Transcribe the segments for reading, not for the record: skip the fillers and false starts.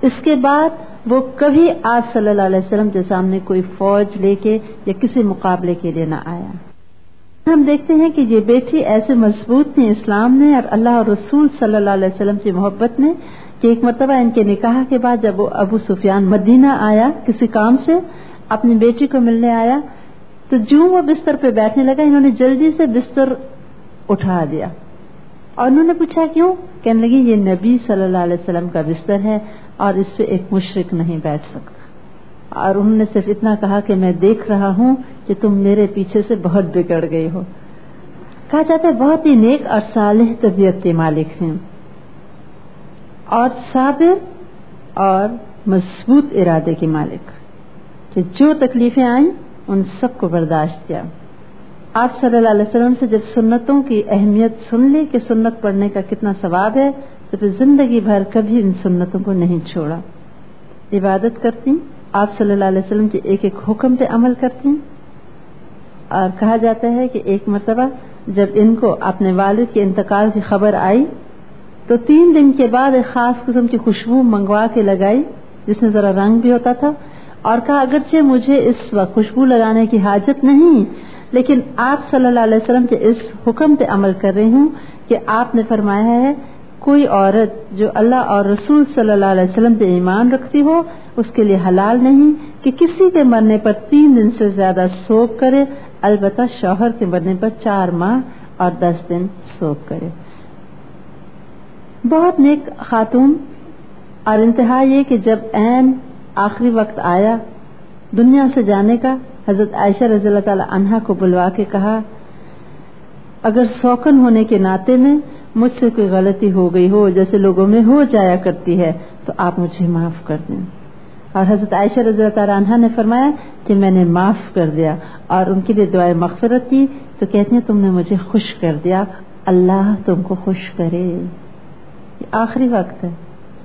اس کے بعد وہ کبھی آپ صلی اللہ علیہ وسلم کے سامنے کوئی فوج لے کے یا کسی مقابلے کے لیے نہ آیا. ہم دیکھتے ہیں کہ یہ بیٹی ایسے مضبوط تھی اسلام میں اور اللہ اور رسول صلی اللہ علیہ وسلم کی محبت میں کہ ایک مرتبہ ان کے نکاح کے بعد جب وہ ابو سفیان مدینہ آیا کسی کام سے اپنی بیٹی کو ملنے آیا تو جو وہ بستر پہ بیٹھنے لگا انہوں نے جلدی سے بستر اٹھا دیا اور انہوں نے پوچھا کیوں؟ کہنے لگی یہ نبی صلی اللہ علیہ وسلم کا بستر ہے اور اس پہ ایک مشرک نہیں بیٹھ سکتا. اور انہوں نے صرف اتنا کہا کہ میں دیکھ رہا ہوں کہ تم میرے پیچھے سے بہت بگڑ گئی ہو. کہا جاتا ہے بہت ہی نیک اور صالح طبیعت کے مالک ہیں اور صابر اور مضبوط ارادے کے مالک کہ جو تکلیفیں آئیں ان سب کو برداشت کیا. آپ صلی اللہ علیہ وسلم سے جب سنتوں کی اہمیت سن لی کہ سنت پڑھنے کا کتنا ثواب ہے تو پھر زندگی بھر کبھی ان سنتوں کو نہیں چھوڑا. عبادت کرتی آپ صلی اللہ علیہ وسلم کے ایک ایک حکم پہ عمل کرتی اور کہا جاتا ہے کہ ایک مرتبہ جب ان کو اپنے والد کے انتقال کی خبر آئی تو 3 دن کے بعد ایک خاص قسم کی خوشبو منگوا کے لگائی جس میں ذرا رنگ بھی ہوتا تھا اور کہا اگرچہ مجھے اس وقت خوشبو لگانے کی حاجت نہیں لیکن آپ صلی اللہ علیہ وسلم کے اس حکم پہ عمل کر رہی ہوں کہ آپ نے فرمایا ہے کوئی عورت جو اللہ اور رسول صلی اللہ علیہ وسلم پہ ایمان رکھتی ہو اس کے لیے حلال نہیں کہ کسی کے مرنے پر 3 دن سے زیادہ سوگ کرے البتہ شوہر کے مرنے پر 4 ماہ اور 10 دن سوگ کرے. بہت نیک خاتون اور انتہا یہ کہ جب عین آخری وقت آیا دنیا سے جانے کا حضرت عائشہ رضی اللہ تعالی عنہا کو بلوا کے کہا اگر سوکن ہونے کے ناطے میں مجھ سے کوئی غلطی ہو گئی ہو جیسے لوگوں میں ہو جایا کرتی ہے تو آپ مجھے معاف کر دیں. اور حضرت عائشہ رضی اللہ تعالی عنہا نے فرمایا کہ میں نے معاف کر دیا اور ان کے لیے دعائے مغفرت کی تو کہتی ہیں تم نے مجھے خوش کر دیا اللہ تم کو خوش کرے. یہ آخری وقت ہے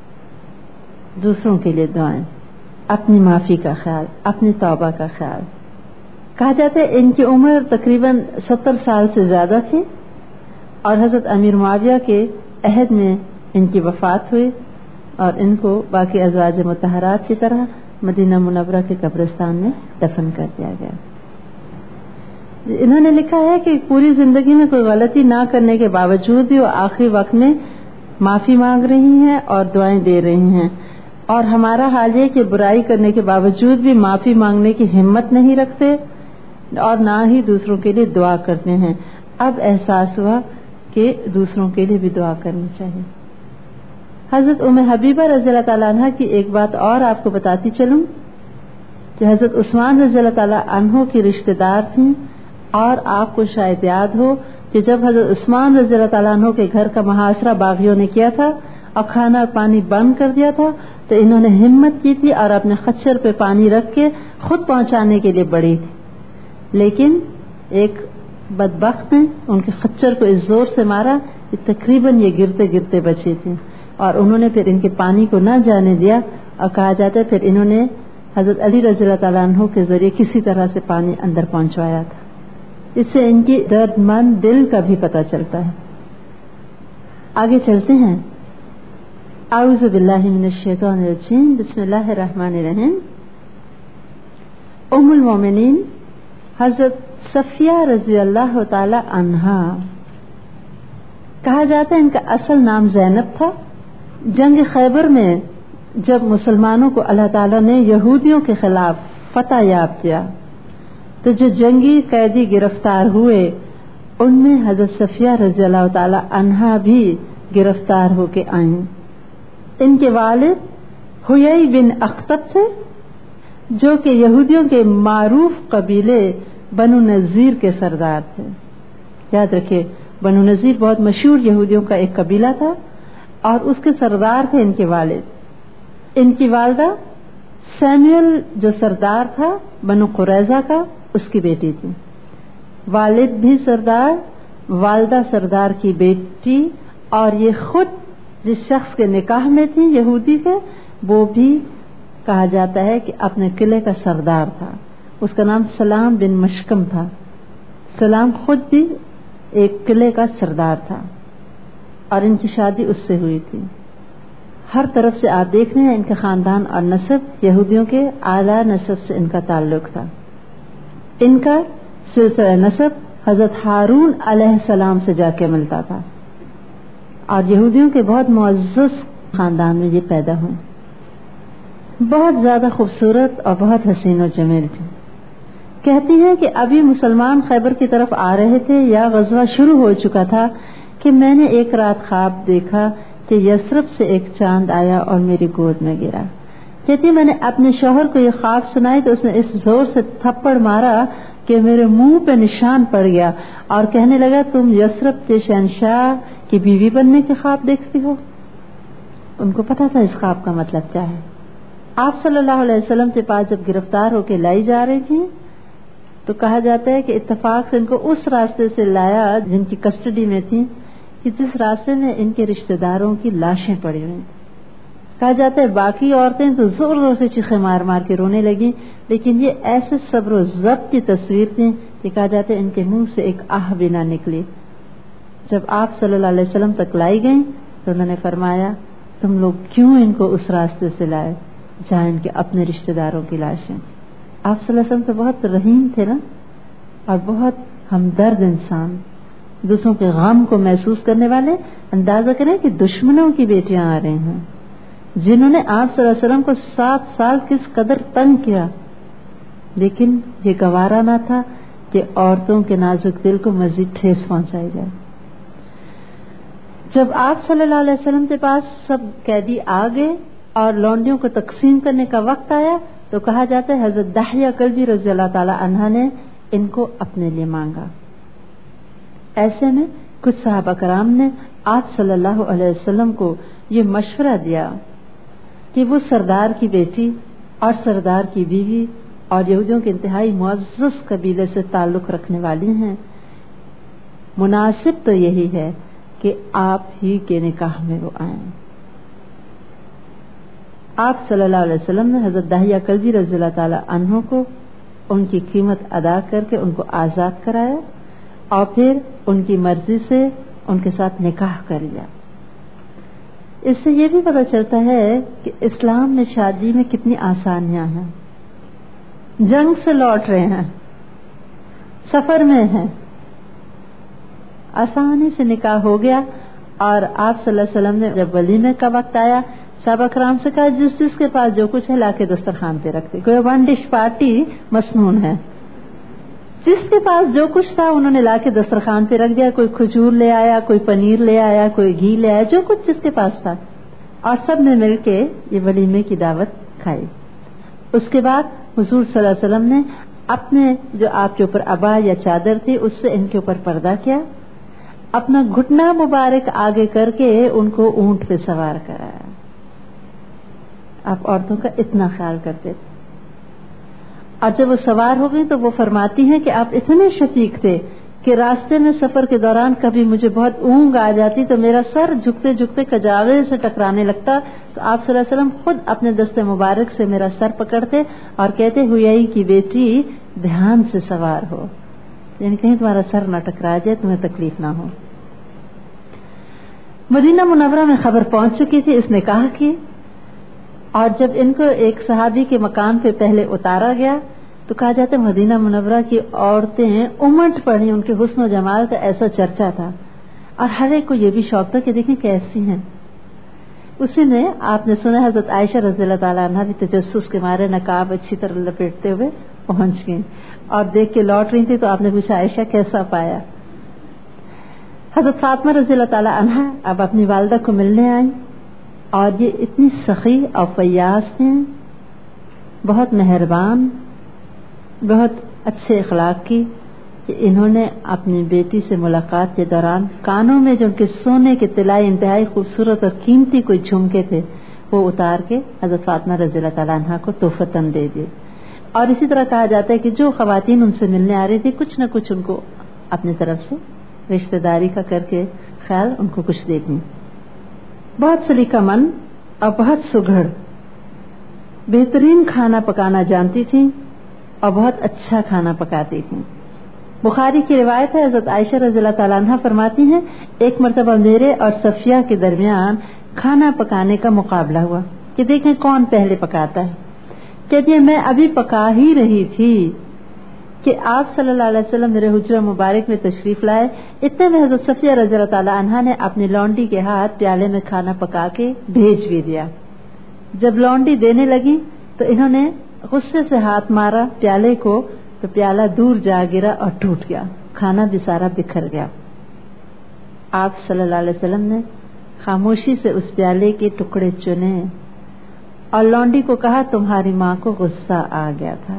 دوسروں کے لیے دعائیں اپنی معافی کا خیال اپنی توبہ کا خیال. کہا جاتا ہے ان کی عمر تقریباً 70 سال سے زیادہ تھی اور حضرت امیر معاویہ کے عہد میں ان کی وفات ہوئی اور ان کو باقی ازواج مطہرات کی طرح مدینہ منورہ کے قبرستان میں دفن کر دیا گیا. انہوں نے لکھا ہے کہ پوری زندگی میں کوئی غلطی نہ کرنے کے باوجود بھی وہ آخری وقت میں معافی مانگ رہی ہیں اور دعائیں دے رہی ہیں اور ہمارا حال یہ کہ برائی کرنے کے باوجود بھی معافی مانگنے کی ہمت نہیں رکھتے اور نہ ہی دوسروں کے لیے دعا کرتے ہیں. اب احساس ہوا کہ دوسروں کے لیے بھی دعا کرنی چاہیے. حضرت ام حبیبہ رضی اللہ تعالیٰ عنہ کی ایک بات اور آپ کو بتاتی چلوں کہ حضرت عثمان رضی اللہ تعالیٰ عنہ کی رشتہ دار تھیں اور آپ کو شاید یاد ہو کہ جب حضرت عثمان رضی اللہ تعالیٰ عنہ کے گھر کا محاصرہ باغیوں نے کیا تھا اور کھانا اور پانی بند کر دیا تھا تو انہوں نے ہمت کی تھی اور اپنے خچر پہ پانی رکھ کے خود پہنچانے کے لیے بڑھی تھی لیکن ایک بدبخت نے ان کے خچر کو اس زور سے مارا کہ تقریباً یہ گرتے گرتے بچے تھے اور انہوں نے پھر ان کے پانی کو نہ جانے دیا اور کہا جاتا ہے پھر انہوں نے حضرت علی رضی اللہ تعالیٰ عنہ کے ذریعے کسی طرح سے پانی اندر پہنچوایا تھا. اس سے ان کی درد مند دل کا بھی پتہ چلتا ہے. آگے چلتے ہیں. اعوذ باللہ من الشیطان الرجیم بسم اللہ الرحمن الرحیم. ام المومنین حضرت صفیہ رضی اللہ تعالی عنہا کہا جاتا ہے ان کا اصل نام زینب تھا. جنگ خیبر میں جب مسلمانوں کو اللہ تعالیٰ نے یہودیوں کے خلاف فتح یاب کیا تو جو جنگی قیدی گرفتار ہوئے ان میں حضرت صفیہ رضی اللہ تعالی عنہا بھی گرفتار ہو کے آئیں. ان کے والد حیی بن اخطب تھے جو کہ یہودیوں کے معروف قبیلے بنو نذیر کے سردار تھے. یاد رکھیں بنو نذیر بہت مشہور یہودیوں کا ایک قبیلہ تھا اور اس کے سردار تھے ان کے والد. ان کی والدہ سیموئل جو سردار تھا بنو قریظہ کا اس کی بیٹی تھی. والد بھی سردار والدہ سردار کی بیٹی اور یہ خود جس شخص کے نکاح میں تھی یہودی کے وہ بھی کہا جاتا ہے کہ اپنے قلعے کا سردار تھا. اس کا نام سلام بن مشکم تھا. سلام خود بھی ایک قلعے کا سردار تھا اور ان کی شادی اس سے ہوئی تھی. ہر طرف سے آپ دیکھ رہے ہیں ان کے خاندان اور نسب یہودیوں کے اعلیٰ نسب سے ان کا تعلق تھا. ان کا سلسلہ نسب حضرت ہارون علیہ السلام سے جا کے ملتا تھا اور یہودیوں کے بہت معزز خاندان میں یہ پیدا ہوئے. بہت زیادہ خوبصورت اور بہت حسین و جمیل تھی. کہتی ہیں کہ ابھی مسلمان خیبر کی طرف آ رہے تھے یا غزوہ شروع ہو چکا تھا کہ میں نے ایک رات خواب دیکھا کہ یثرب سے ایک چاند آیا اور میری گود میں گرا. کہتی میں نے اپنے شوہر کو یہ خواب سنائی تو اس نے اس زور سے تھپڑ مارا کہ میرے منہ پہ نشان پڑ گیا اور کہنے لگا تم یثرب کے شہنشاہ کی بیوی بننے کے خواب دیکھتی ہو. ان کو پتا تھا اس خواب کا مطلب کیا ہے. آپ صلی اللہ علیہ وسلم کے پاس جب گرفتار ہو کے لائی جا رہی تھی تو کہا جاتا ہے کہ اتفاق سے ان کو اس راستے سے لایا جن کی کسٹڈی میں تھی کہ جس راستے میں ان کے رشتہ داروں کی لاشیں پڑی ہوئی. کہا جاتا ہے باقی عورتیں تو زور زور سے چیخیں مار مار کے رونے لگیں لیکن یہ ایسے صبر و ضبط کی تصویر تھی کہ کہا جاتا ہے ان کے منہ سے ایک آہ بھی نہ نکلی. جب آپ صلی اللہ علیہ وسلم تک لائی گئیں تو انہوں نے فرمایا تم لوگ کیوں ان کو اس راستے سے لائے جہاں ان کے اپنے رشتہ داروں کی لاشیں. آپ صلی اللہ علیہ وسلم تو بہت رحیم تھے نا اور بہت ہمدرد انسان, دوسروں کے غم کو محسوس کرنے والے. اندازہ کریں کہ دشمنوں کی بیٹیاں آ رہی ہیں جنہوں نے آپ صلی اللہ علیہ وسلم کو 7 سال کس قدر تنگ کیا, لیکن یہ گوارا نہ تھا کہ عورتوں کے نازک دل کو مزید ٹھیس پہنچائی جائے. جب آپ صلی اللہ علیہ وسلم کے پاس سب قیدی آ گئے اور لونڈیوں کو تقسیم کرنے کا وقت آیا تو کہا جاتا ہے حضرت دحیہ کلبی رضی اللہ تعالی عنہ نے ان کو اپنے لیے مانگا. ایسے میں کچھ صحابہ کرام نے آپ صلی اللہ علیہ وسلم کو یہ مشورہ دیا کہ وہ سردار کی بیٹی اور سردار کی بیوی اور یہودیوں کے انتہائی معزز قبیلے سے تعلق رکھنے والی ہیں, مناسب تو یہی ہے کہ آپ ہی کے نکاح میں وہ آئیں. آپ صلی اللہ علیہ وسلم نے حضرت دحیہ کلبی رضی اللہ تعالی عنہ کو ان کی قیمت ادا کر کے ان کو آزاد کرایا اور پھر ان کی مرضی سے ان کے ساتھ نکاح کر لیا. اس سے یہ بھی پتہ چلتا ہے کہ اسلام میں شادی میں کتنی آسانیاں ہیں. جنگ سے لوٹ رہے ہیں, سفر میں ہیں, آسانی سے نکاح ہو گیا. اور آپ صلی اللہ علیہ وسلم نے جب ولیمے کا وقت آیا صحابہ کرام سے کہا جس جس کے پاس جو کچھ ہے لا کے دسترخوان پہ رکھتے. کوئی 1 ڈش پارٹی مسنون ہے, جس کے پاس جو کچھ تھا انہوں نے لا کے دسترخوان پہ رکھ دیا. کوئی کھجور لے آیا, کوئی پنیر لے آیا, کوئی گھی لے آیا, جو کچھ جس کے پاس تھا, اور سب نے مل کے یہ ولیمے کی دعوت کھائی. اس کے بعد حضور صلی اللہ علیہ وسلم نے اپنے جو آپ کے اوپر عبا یا چادر تھی اس سے ان کے اوپر پردہ کیا, اپنا گھٹنا مبارک آگے کر کے ان کو اونٹ پہ سوار کرایا. آپ عورتوں کا اتنا خیال کرتے تھے. اور جب وہ سوار ہو گئی تو وہ فرماتی ہیں کہ آپ اتنے شفیق تھے کہ راستے میں سفر کے دوران کبھی مجھے بہت اونگ آ جاتی تو میرا سر جھکتے جھکتے کجاوے سے ٹکرانے لگتا, تو آپ صلی اللہ علیہ وسلم خود اپنے دستے مبارک سے میرا سر پکڑتے اور کہتے ہوئی کی بیٹی دھیان سے سوار ہو, یعنی کہیں تمہارا سر نہ ٹکرا جائے, تمہیں تکلیف نہ ہو. مدینہ منورہ میں خبر پہنچ چکی تھی اس نکاح کی, اور جب ان کو ایک صحابی کے مکان پہ پہلے اتارا گیا تو کہا جاتا ہے مدینہ منورہ کی عورتیں امٹ پڑی, ان کے حسن و جمال کا ایسا چرچا تھا اور ہر ایک کو یہ بھی شوق تھا کہ دیکھیں کیسی ہیں. اسی میں آپ نے سنا حضرت عائشہ رضی اللہ تعالیٰ عنہ بھی تجسس کے مارے نقاب اچھی طرح لپیٹتے ہوئے پہنچ گئی اور دیکھ کے لوٹ رہی تھی تو آپ نے پوچھا عائشہ کیسا پایا. حضرت فاطمہ رضی اللہ تعالیٰ عنہ اب اپنی والدہ کو ملنے آئیں اور یہ اتنی سخی اور فیاض تھیں, بہت مہربان, بہت اچھے اخلاق کی, کہ انہوں نے اپنی بیٹی سے ملاقات کے دوران کانوں میں جو ان کے سونے کے طلائی انتہائی خوبصورت اور قیمتی کوئی جھمکے تھے وہ اتار کے حضرت فاطمہ رضی اللہ تعالیٰ عنہ کو تحفتاً دے دیے. اور اسی طرح کہا جاتا ہے کہ جو خواتین ان سے ملنے آ رہی تھی کچھ نہ کچھ ان کو اپنی طرف سے رشتہ داری کا کر کے خیال ان کو کچھ دیتی. بہت سلیقہ مند اور بہت سگڑ, بہترین کھانا پکانا جانتی تھیں اور بہت اچھا کھانا پکاتی تھیں. بخاری کی روایت ہے, حضرت عائشہ رضی اللہ تعالیٰ عنہ فرماتی ہیں ایک مرتبہ میرے اور صفیہ کے درمیان کھانا پکانے کا مقابلہ ہوا کہ دیکھیں کون پہلے پکاتا ہے. کہتی ہے میں ابھی پکا ہی رہی تھی کہ آپ صلی اللہ علیہ وسلم میرے حجرہ مبارک میں تشریف لائے. اتنے میں حضرت صفیہ رضی اللہ تعالی عنہا نے اپنی لونڈی کے ہاتھ پیالے میں کھانا پکا کے بھیج بھی دیا. جب لونڈی دینے لگی تو انہوں نے غصے سے ہاتھ مارا پیالے کو تو پیالہ دور جا گرا اور ٹوٹ گیا. کھانا بھی سارا بکھر گیا. آپ صلی اللہ علیہ وسلم نے خاموشی سے اس پیالے کے ٹکڑے چنے اور لونڈی کو کہا تمہاری ماں کو غصہ آ گیا تھا.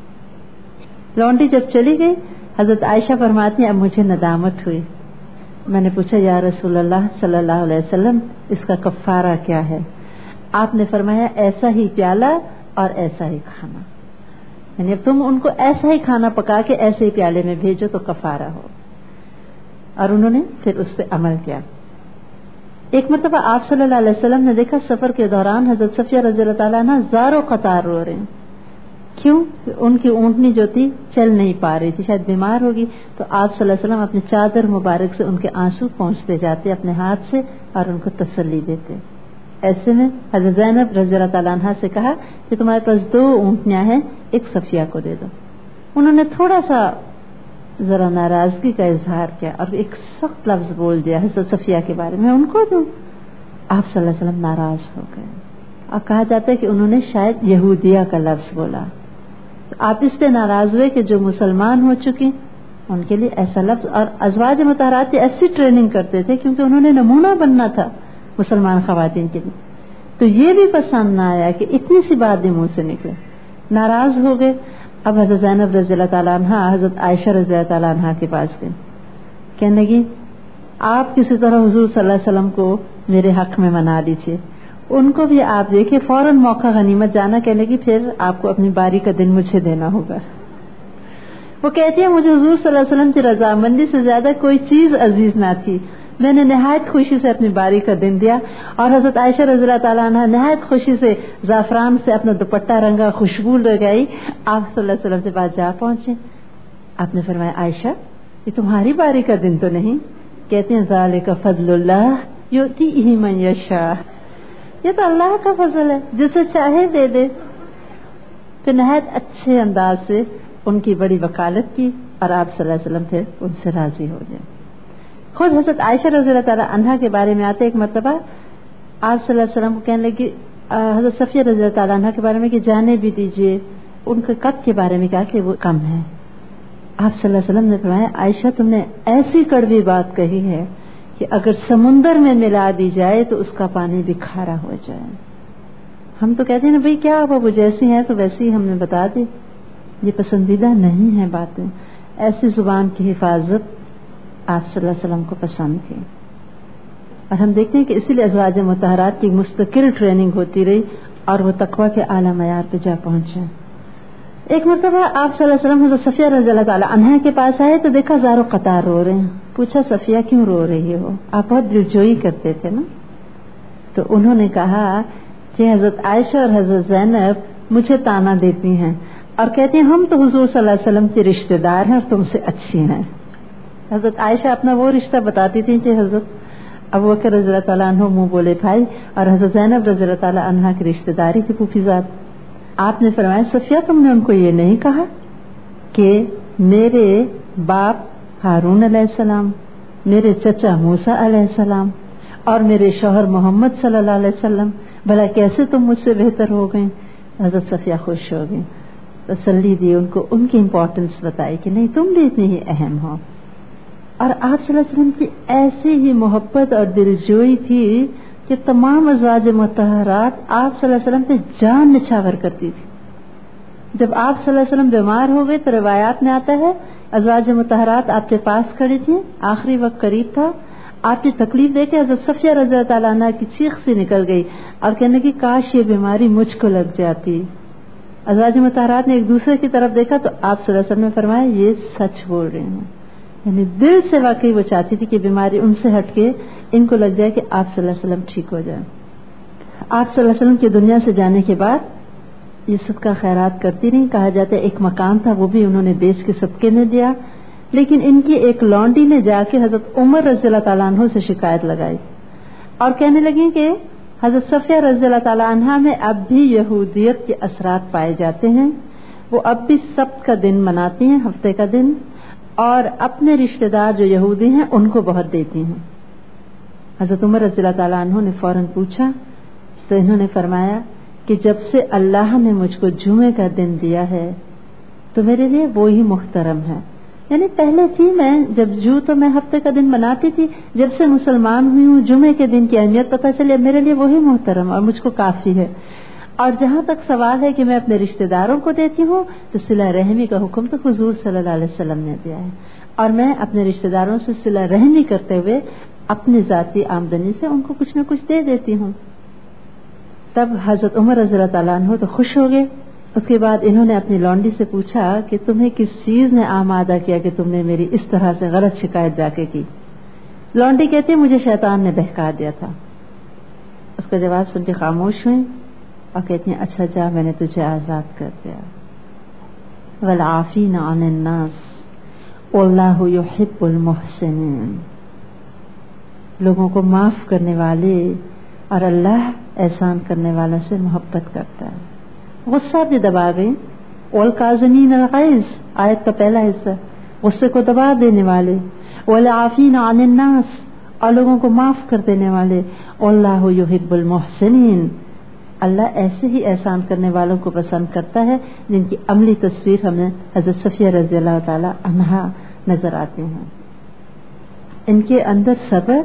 لونڈی جب چلی گئی حضرت عائشہ فرماتی ہیں اب مجھے ندامت ہوئی. میں نے پوچھا یا رسول اللہ صلی اللہ علیہ وسلم اس کا کفارہ کیا ہے؟ آپ نے فرمایا ایسا ہی پیالہ اور ایسا ہی کھانا، یعنی اب تم ان کو ایسا ہی کھانا پکا کے ایسے ہی پیالے میں بھیجو تو کفارہ ہو. اور انہوں نے پھر اس پہ عمل کیا. ایک مرتبہ آپ صلی اللہ علیہ وسلم نے دیکھا سفر کے دوران حضرت صفیہ رضی اللہ تعالیٰ عنہ زاروں قطار رو رہے ہیں. کیوں؟ ان کی اونٹنی جو تھی چل نہیں پا رہی تھی، شاید بیمار ہوگی. تو آپ صلی اللہ علیہ وسلم اپنی چادر مبارک سے ان کے آنسو پہنچتے جاتے اپنے ہاتھ سے اور ان کو تسلی دیتے. ایسے میں حضرت زینب رضی اللہ تعالیٰ عنہ سے کہا کہ تمہارے پاس 2 اونٹنیاں ہیں، ایک صفیہ کو دے دو. انہوں نے تھوڑا سا ذرا ناراضگی کا اظہار کیا اور ایک سخت لفظ بول دیا حضرت صفیہ کے بارے میں، ان کو دوں. آپ صلی اللہ علیہ وسلم ناراض ہو گئے اور کہا جاتا ہے کہ انہوں نے شاید یہودیہ کا لفظ بولا. آپ اس سے ناراض ہوئے کہ جو مسلمان ہو چکی ان کے لیے ایسا لفظ، اور ازواج مطہرات کی ایسی ٹریننگ کرتے تھے کیونکہ انہوں نے نمونہ بننا تھا مسلمان خواتین کے لیے. تو یہ بھی پسند نہ آیا کہ اتنی سی بات بھی منہ سے نکلے، ناراض ہو گئے. اب حضرت زینب رضی اللہ تعالیٰ عنہ حضرت عائشہ رضی اللہ تعالیٰ عنہ کے پاس گئے. کہنے لگی آپ کسی طرح حضور صلی اللہ علیہ وسلم کو میرے حق میں منا لیجیے. ان کو بھی آپ دیکھیں فوراً موقع غنیمت جانا. کہنے لگی پھر آپ کو اپنی باری کا دن مجھے دینا ہوگا. وہ کہتی ہے مجھے حضور صلی اللہ علیہ وسلم کی رضامندی سے زیادہ کوئی چیز عزیز نہ تھی. میں نے نہایت خوشی سے اپنی باری کا دن دیا اور حضرت عائشہ رضی اللہ تعالیٰ عنہ نہایت خوشی سے زعفران سے اپنا دوپٹہ رنگا، خوشبو لگائی. آپ صلی اللہ علیہ وسلم سے پاس جا پہنچے. آپ نے فرمایا عائشہ یہ تمہاری باری کا دن تو نہیں؟ کہتے ہیں ذالک فضل اللہ یؤتیہ من یشاء، یہ تو اللہ کا فضل ہے، جسے چاہے دے دے. پھر نہایت اچھے انداز سے ان کی بڑی وکالت کی اور آپ صلی اللہ علیہ وسلم پھر ان سے راضی ہو گئے. خود حضرت عائشہ رضی اللہ تعالیٰ عنہا کے بارے میں آتے ایک مرتبہ آپ صلی اللہ علیہ وسلم کو کہنے لگی حضرت صفیہ رضی اللہ تعالیٰ عنہا کے بارے میں کہ جانے بھی دیجیے. ان کے قد کے بارے میں کہا کہ وہ کم ہے. آپ صلی اللہ علیہ وسلم نے فرمایا عائشہ تم نے ایسی کڑوی بات کہی ہے کہ اگر سمندر میں ملا دی جائے تو اس کا پانی بھی کھارا ہو جائے. ہم تو کہتے ہیں نا بھئی کیا وہ جیسی ہیں تو ویسی ہم نے بتا دی. یہ پسندیدہ نہیں ہے باتیں. ایسی زبان کی حفاظت آپ صلی اللہ علیہ وسلم کو پسند تھی. اور ہم دیکھتے ہیں کہ اسی لیے ازواج مطہرات کی مستقل ٹریننگ ہوتی رہی اور وہ تقویٰ کے اعلیٰ معیار پہ جا پہنچے. ایک مرتبہ آپ صلی اللہ علیہ وسلم حضرت صفیہ رضی اللہ تعالیٰ عنہا کے پاس آئے تو دیکھا زاروں قطار رو رہے ہیں. پوچھا صفیہ کیوں رو رہی ہو؟ آپ بہت دلجوئی کرتے تھے نا. تو انہوں نے کہا کہ حضرت عائشہ اور حضرت زینب مجھے تانا دیتی ہیں اور کہتی ہیں ہم تو حضور صلی اللہ علیہ وسلم کے رشتہ دار ہیں اور تم سے اچھی ہیں. حضرت عائشہ اپنا وہ رشتہ بتاتی تھی کہ حضرت ابو بکر رضی اللہ تعالیٰ عنہ منہ بولے بھائی اور حضرت زینب رضی اللہ تعالیٰ عنہ کی رشتہ داری کی پھوپھی ذات. آپ نے فرمایا صفیہ تم نے ان کو یہ نہیں کہا کہ میرے باپ ہارون علیہ السلام، میرے چچا موسیٰ علیہ السلام اور میرے شوہر محمد صلی اللہ علیہ وسلم، بھلا کیسے تم مجھ سے بہتر ہو گئے؟ حضرت صفیہ خوش ہو گئی، تسلی دی ان کو، ان کی امپورٹنس بتائی کہ نہیں تم بھی اتنی ہی اہم ہو. اور آپ صلی اللہ علیہ وسلم کی ایسی ہی محبت اور دلجوئی تھی کہ تمام ازواج مطہرات آپ صلی اللہ علیہ وسلم پہ جان نچھاور کرتی تھی. جب آپ صلی اللہ علیہ وسلم بیمار ہو گئے تو روایات میں آتا ہے ازواج مطہرات آپ کے پاس کھڑی تھی، آخری وقت قریب تھا، آپ کی تکلیف دے کے حضرت صفیہ رضی اللہ تعالیٰ عنہ کی چیخ سی نکل گئی اور کہنے کی کاش یہ بیماری مجھ کو لگ جاتی. ازواج مطہرات نے ایک دوسرے کی طرف دیکھا تو آپ صلی اللہ علیہ وسلم نے فرمایا یہ سچ بول رہے ہیں. یعنی دل سے واقعی وہ چاہتی تھی کہ بیماری ان سے ہٹ کے ان کو لگ جائے کہ آپ صلی اللہ علیہ وسلم ٹھیک ہو جائے. آپ صلی اللہ علیہ وسلم کی دنیا سے جانے کے بعد یہ صدقہ خیرات کرتی رہی. کہا جاتا ہے ایک مکان تھا وہ بھی انہوں نے بیچ کے صدقے میں دیا، لیکن ان کی ایک لونڈی نے جا کے حضرت عمر رضی اللہ تعالیٰ عنہ سے شکایت لگائی. اور کہنے لگیں کہ حضرت صفیہ رضی اللہ تعالی عنہا میں اب بھی یہودیت کے اثرات پائے جاتے ہیں. وہ اب بھی سبت کا دن مناتی ہیں، ہفتے کا دن، اور اپنے رشتہ دار جو یہودی ہیں ان کو بہت دیتی ہیں. حضرت عمر رضی اللہ تعالیٰ عنہ نے فوراً پوچھا تو انہوں نے فرمایا کہ جب سے اللہ نے مجھ کو جمعے کا دن دیا ہے تو میرے لیے وہی محترم ہے. یعنی پہلے تھی میں جب تو میں ہفتے کا دن مناتی تھی، جب سے مسلمان ہوئی ہوں جمعے کے دن کی اہمیت پتہ چلی، میرے لیے وہی محترم اور مجھ کو کافی ہے. اور جہاں تک سوال ہے کہ میں اپنے رشتہ داروں کو دیتی ہوں تو صلہ رحمی کا حکم تو حضور صلی اللہ علیہ وسلم نے دیا ہے، اور میں اپنے رشتہ داروں سے صلہ رحمی کرتے ہوئے اپنی ذاتی آمدنی سے ان کو کچھ نہ کچھ دے دیتی ہوں. تب حضرت عمر رضی اللہ تعالیٰ عنہ تو خوش ہو گئے. اس کے بعد انہوں نے اپنی لونڈی سے پوچھا کہ تمہیں کس چیز نے آمادہ کیا کہ تم نے میری اس طرح سے غلط شکایت جا کے کی؟ لونڈی کہتی مجھے شیطان نے بہکا دیا تھا. اس کا جواب سن کے خاموش ہوئی اور کہتی ہیں اچھا جا میں نے تجھے آزاد کر دیا. والعافین عن الناس واللہ یحب المحسنین. لوگوں کو معاف کرنے والے اور اللہ احسان کرنے والوں سے محبت کرتا ہے. غصہ بھی دبا گئی. والکاظمین الغیظ آیت کا پہلا حصہ، غصے کو دبا دینے والے. والعافین عن الناس اور لوگوں کو معاف کر دینے والے. واللہ یحب المحسنین اللہ ایسے ہی احسان کرنے والوں کو پسند کرتا ہے جن کی عملی تصویر ہمیں حضرت صفیہ رضی اللہ تعالی عنہا نظر آتے ہیں. ان کے اندر صبر،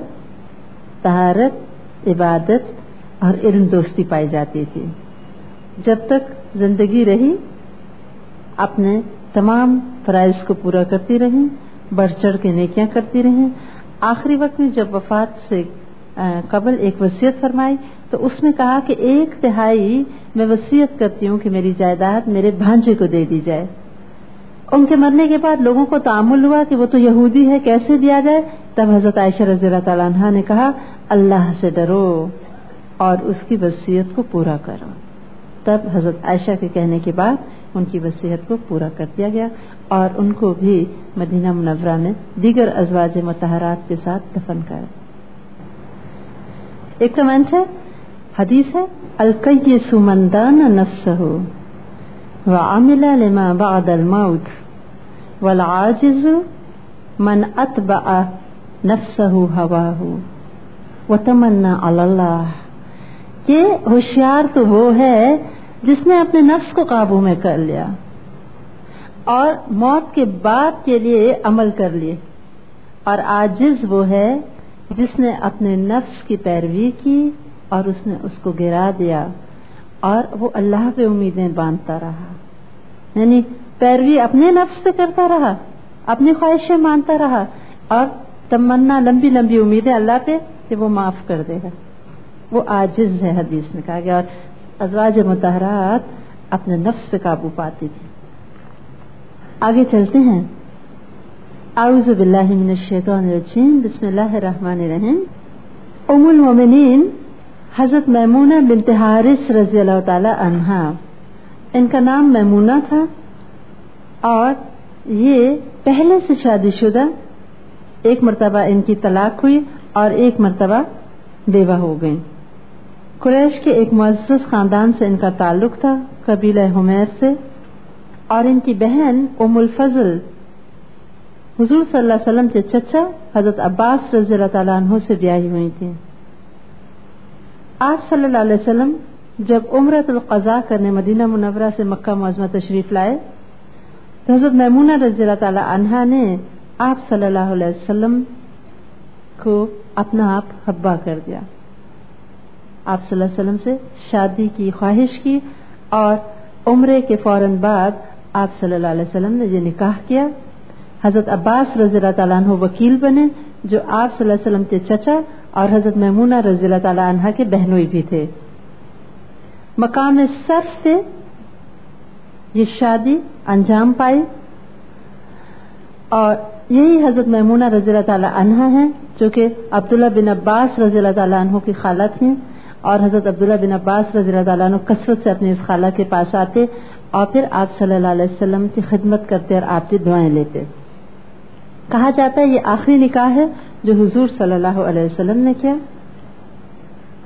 طہارت، عبادت اور علم دوستی پائی جاتی تھی. جب تک زندگی رہی اپنے تمام فرائض کو پورا کرتی رہیں، بڑھ چڑھ کے نیکیاں کرتی رہیں. آخری وقت میں جب وفات سے قبل ایک وصیت فرمائی تو اس میں کہا کہ 1/3 میں وصیت کرتی ہوں کہ میری جائیداد میرے بھانجے کو دے دی جائے. ان کے مرنے کے بعد لوگوں کو تعامل ہوا کہ وہ تو یہودی ہے، کیسے دیا جائے؟ تب حضرت عائشہ رضی اللہ تعالیٰ عنہا نے کہا اللہ سے ڈرو اور اس کی وصیت کو پورا کرو. تب حضرت عائشہ کے کہنے کے بعد ان کی وصیت کو پورا کر دیا گیا اور ان کو بھی مدینہ منورہ میں دیگر ازواج مطہرات کے ساتھ دفن کر. ایک کمنٹ ہے، حدیث ہے القیس من دان نفسہ وعمل لما بعد الموت والعاجز من اتبع نفسہ ہواہ وتمنى علی اللہ. یہ ہوشیار تو وہ ہے جس نے اپنے نفس کو قابو میں کر لیا اور موت کے بعد کے لیے عمل کر لیے، اور عاجز وہ ہے جس نے اپنے نفس کی پیروی کی اور اس نے اس کو گرا دیا اور وہ اللہ پہ امیدیں باندھتا رہا. یعنی پیروی اپنے نفس پہ کرتا رہا، اپنی خواہشیں مانتا رہا اور تمنا لمبی لمبی امیدیں اللہ پہ کہ وہ معاف کر دے گا. وہ عاجز ہے حدیث میں کہا گیا. اور ازواج مطہرات اپنے نفس پہ قابو پاتی تھی. آگے چلتے ہیں. اعوذ باللہ من الشیطان الرجیم، بسم اللہ الرحمن الرحیم. ام المومنین حضرت میمونہ بنت حارث رضی اللہ تعالی عنہا، ان کا نام میمونہ تھا اور یہ پہلے سے شادی شدہ، ایک مرتبہ ان کی طلاق ہوئی اور ایک مرتبہ بیوہ ہو گئیں. قریش کے ایک معزز خاندان سے ان کا تعلق تھا، قبیلہ حمیر سے، اور ان کی بہن ام الفضل حضور صلی اللہ علیہ وسلم کے چچا حضرت عباس رضی اللہ تعالیٰ عنہ سے بیاہی ہوئی تھیں. آپ صلی اللہ علیہ وسلم جب عمرۃ القضاء کرنے مدینہ منورہ سے مکہ معظمہ تشریف لائے تو حضرت میمونہ رضی اللہ تعالیٰ عنہا نے آپ صلی اللہ علیہ وسلم کو اپنا آپ حبا کر دیا. آپ صلی اللہ علیہ وسلم سے شادی کی خواہش کی اور عمرے کے فوراً بعد آپ صلی اللہ علیہ وسلم نے یہ نکاح کیا. حضرت عباس رضی اللہ تعالیٰ عنہ وکیل بنے جو آپ صلی اللہ علیہ وسلم کے چچا اور حضرت میمونہ رضی اللہ تعالیٰ عنہا کے بہنوئی بھی تھے. مقام صرف سے یہ شادی انجام پائی اور یہی حضرت میمونہ رضی اللہ تعالیٰ عنہا ہیں جو کہ عبداللہ بن عباس رضی اللہ تعالیٰ عنہ کی خالہ تھیں، اور حضرت عبداللہ بن عباس رضی اللہ تعالیٰ عنہ کثرت سے اپنے اس خالہ کے پاس آتے اور پھر آپ صلی اللہ علیہ وسلم کی خدمت کرتے اور آپ کی دعائیں لیتے. کہا جاتا ہے یہ آخری نکاح ہے جو حضور صلی اللہ علیہ وسلم نے کیا.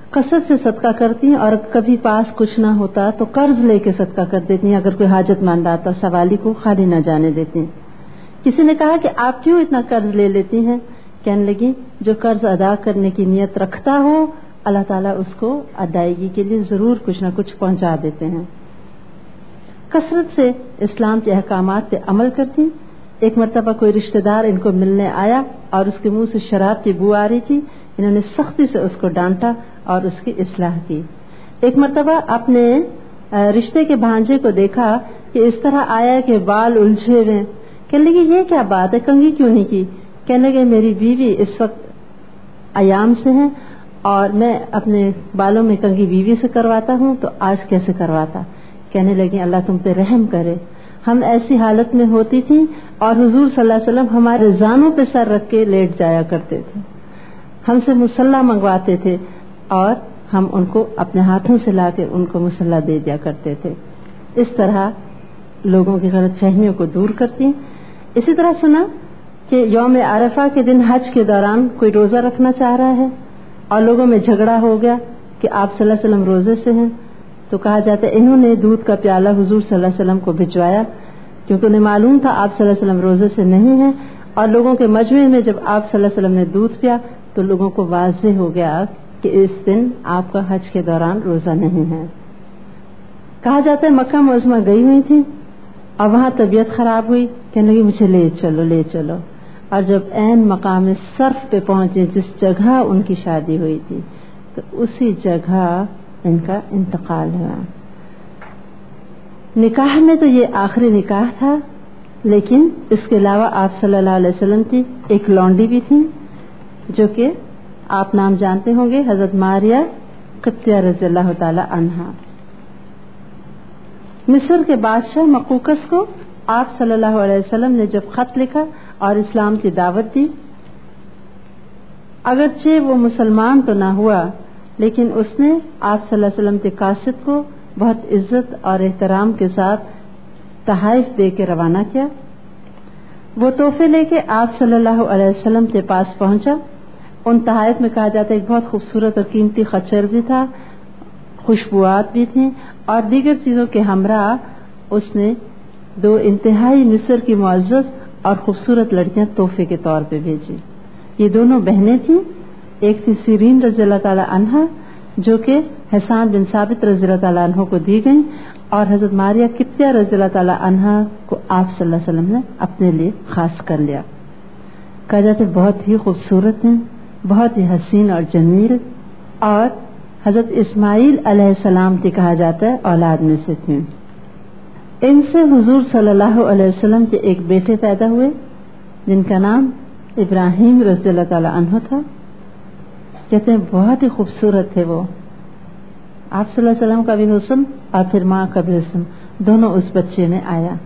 कसरत से सदका करती हैं, और कभी पास कुछ ना होता तो कर्ज लेके सदका कर देती हैं। अगर कोई हाजतमंद आता सवाली को खाली न जाने देती हैं। किसी ने कहा कि आप क्यों इतना कर्ज ले लेती हैं? कहने लगी, जो कर्ज अदा करने की नियत रखता हो अल्लाह ताला उसको अदायगी के लिए जरूर कुछ न कुछ पहुंचा देते हैं। कसरत से इस्लाम के अहकामात पे अमल करती। एक मर्तबा कोई रिश्तेदार इनको मिलने आया और उसके मुंह से शराब की बू आ रही थी। इन्होंने सख्ती से उसको डांटा और उसकी इस्लाह की। एक मर्तबा अपने रिश्ते के भांजे को देखा कि इस तरह आया कि बाल उलझे हुए। कहने लगी, ये क्या बात है, कंघी क्यों नहीं की? कहने लगे, मेरी बीवी इस वक्त अयाम से है और मैं अपने बालों में कंघी बीवी से करवाता हूँ, तो आज कैसे करवाता? कहने लगी, अल्लाह तुम पे रहम करे। हम ऐसी हालत में होती थी और हुजूर सल्लल्लाहु अलैहि वसल्लम हमारे जानों पे सर रख के लेट जाया करते थे, हमसे मुसल्ला मंगवाते थे और हम उनको अपने हाथों से लाके उनको मुसल्ला दे दिया करते थे। इस तरह लोगों की गलत फहमियों को दूर करती। इसी तरह सुना कि यौम अरफा के दिन हज के दौरान कोई रोजा रखना चाह रहा है और लोगों में झगड़ा हो गया कि आप सल्लल्लाहु अलैहि वसल्लम रोजे से हैं, तो कहा जाता है इन्होंने दूध का प्याला हुजूर सल्लल्लाहु अलैहि वसल्लम को भिजवाया, क्योंकि उन्हें मालूम था आप सल्लल्लाहु अलैहि वसल्लम रोजे से नहीं हैं। और लोगों के मजमे में जब आप सल्लल्लाहु अलैहि वसल्लम ने दूध पिया तो लोगों को वाज़ेह हो गया कि इस दिन आपका हज के दौरान रोजा नहीं है। कहा जाता है मक्का मुअज़्ज़मा गई हुई थी और वहां तबीयत खराब हुई। कहने लगी, मुझे ले चलो ले चलो। और जब ऐन मकाम सर्फ पे पहुंचे जिस जगह उनकी शादी हुई थी, तो उसी जगह इनका इंतकाल हुआ। निकाह में तो ये आखिरी निकाह था, लेकिन इसके अलावा आप सल्लल्लाहु अलैहि वसल्लम की एक लौंडी भी थी जो कि आप नाम जानते होंगे, हजरत मारिया क़िब्तिया रज़ियल्लाहु ताला अन्हा। मिस्र के बादशाह मकूकस को आप सल्लल्लाहु अलैहि वसल्लम ने जब खत लिखा और इस्लाम की दावत दी, अगरचे वो मुसलमान तो ना हुआ, लेकिन उसने आप सल्लल्लाहु अलैहि वसल्लम के कासिद को बहुत इज्जत और एहतराम के साथ तहाइफ दे के रवाना किया। वो तोहफे लेके आप सल्लल्लाहु अलैहि वसल्लम के पास पहुंचा। उन तहाइफ में कहा जाता है एक बहुत खूबसूरत और कीमती खच्चर भी था, खुशबुआत भी थी और दीगर चीजों के हमरा उसने 2 इंतहाई मिस्र की मुअज़्ज़ज़ और खूबसूरत लड़कियां तोहफे के तौर पे भेजी। ये दोनों बहनें थीं। एक थी सीरीन रज़ियल्लाहु ताला अन्हा जो कि हसन बिन साबित रज़ियल्लाहु ताला अन्हु को दी गई, और हजरत मारिया क़िब्तिया रज़ियल्लाहु ताला अन्हा को आप सल्लल्लाहु अलैहि वसल्लम ने अपने लिए खास कर लिया। कहा जाता है बहुत ही खूबसूरत हैं, बहुत ही हसीन और जमील, और हजरत इस्माइल अलैहिस्सलाम की कहा जाता है औलाद में से थी। इनसे हुजूर सल्लल्लाहु अलैहि वसल्लम के एक बेटे पैदा हुए जिनका नाम इब्राहिम रज़ियल्लाहु ताला अन्हु था। कहते हैं बहुत ही खूबसूरत थे वो। आप सल्लल्लाहु अलैहि वसल्लम का भी हुस्न और फिर माँ का भी हुस्न दोनों उस बच्चे में आया।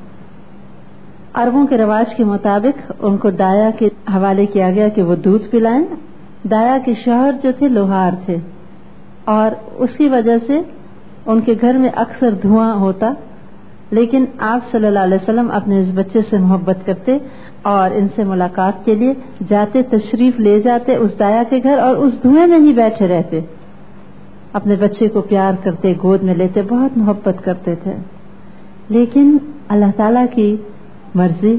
अरबों के रिवाज के मुताबिक उनको दाया के हवाले किया गया कि वो दूध पिलाएं। दाया के शौहर जो थे लोहार थे और उसकी वजह से उनके घर में अक्सर धुआं होता, लेकिन आप सल्लल्लाहु अलैहि वसल्लम अपने इस बच्चे से मोहब्बत करते और इनसे मुलाकात के लिए जाते, तशरीफ ले जाते उस दाया के घर और उस धुएं में ही बैठे रहते, अपने बच्चे को प्यार करते, गोद में लेते, बहुत मोहब्बत करते थे। लेकिन अल्लाह ताला की मर्जी,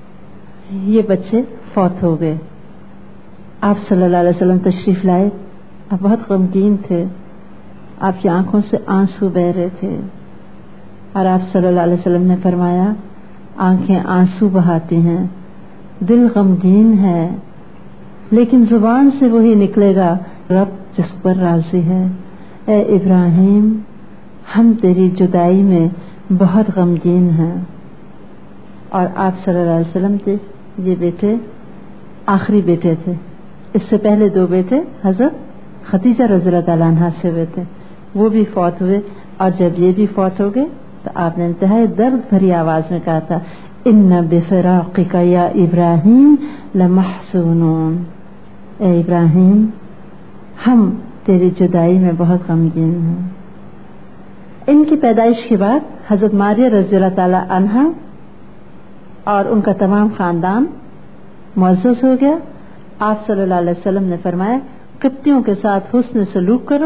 ये बच्चे फौत हो गए। आप सल्लल्लाहु अलैहि वसल्लम तशरीफ लाए, आप बहुत गमगीन थे, आपकी आंखों से आंसू बह रहे थे और आप सल्लल्लाहु अलैहि वसल्लम ने फरमाया, आंखें आंसू बहाती हैं, दिल गमगीन है, लेकिन जुबान से वही निकलेगा रब जिस पर राजी है। ए इब्राहिम, हम तेरी जुदाई में बहुत गमगीन हैं। और आप सल्लल्लाहु अलैहि वसल्लम के ये बेटे आखिरी बेटे थे। इससे पहले 2 बेटे हजरत खदीजा रज़ियल्लाहु ताला अन्हा से हुए थे, वो भी फौत हुए। और जब ये भी फौत हो गए तो आपने इंतहाई दर्द भरी आवाज में कहा था, इन्ना बिफराक़िका या इब्राहिम लमहज़ूनून। ए इब्राहिम, हम तेरी जुदाई में बहुत गमगीन हैं। इनकी पैदाइश के बाद हजरत मारिया रज़ियल्लाहु ताला अन्हा और उनका तमाम खानदान मुअज़्ज़ज़ हो गया। आप सल्लल्लाहु अलैहि वसल्लम ने फरमाया, क़िब्तियों के साथ हुस्न सलूक करो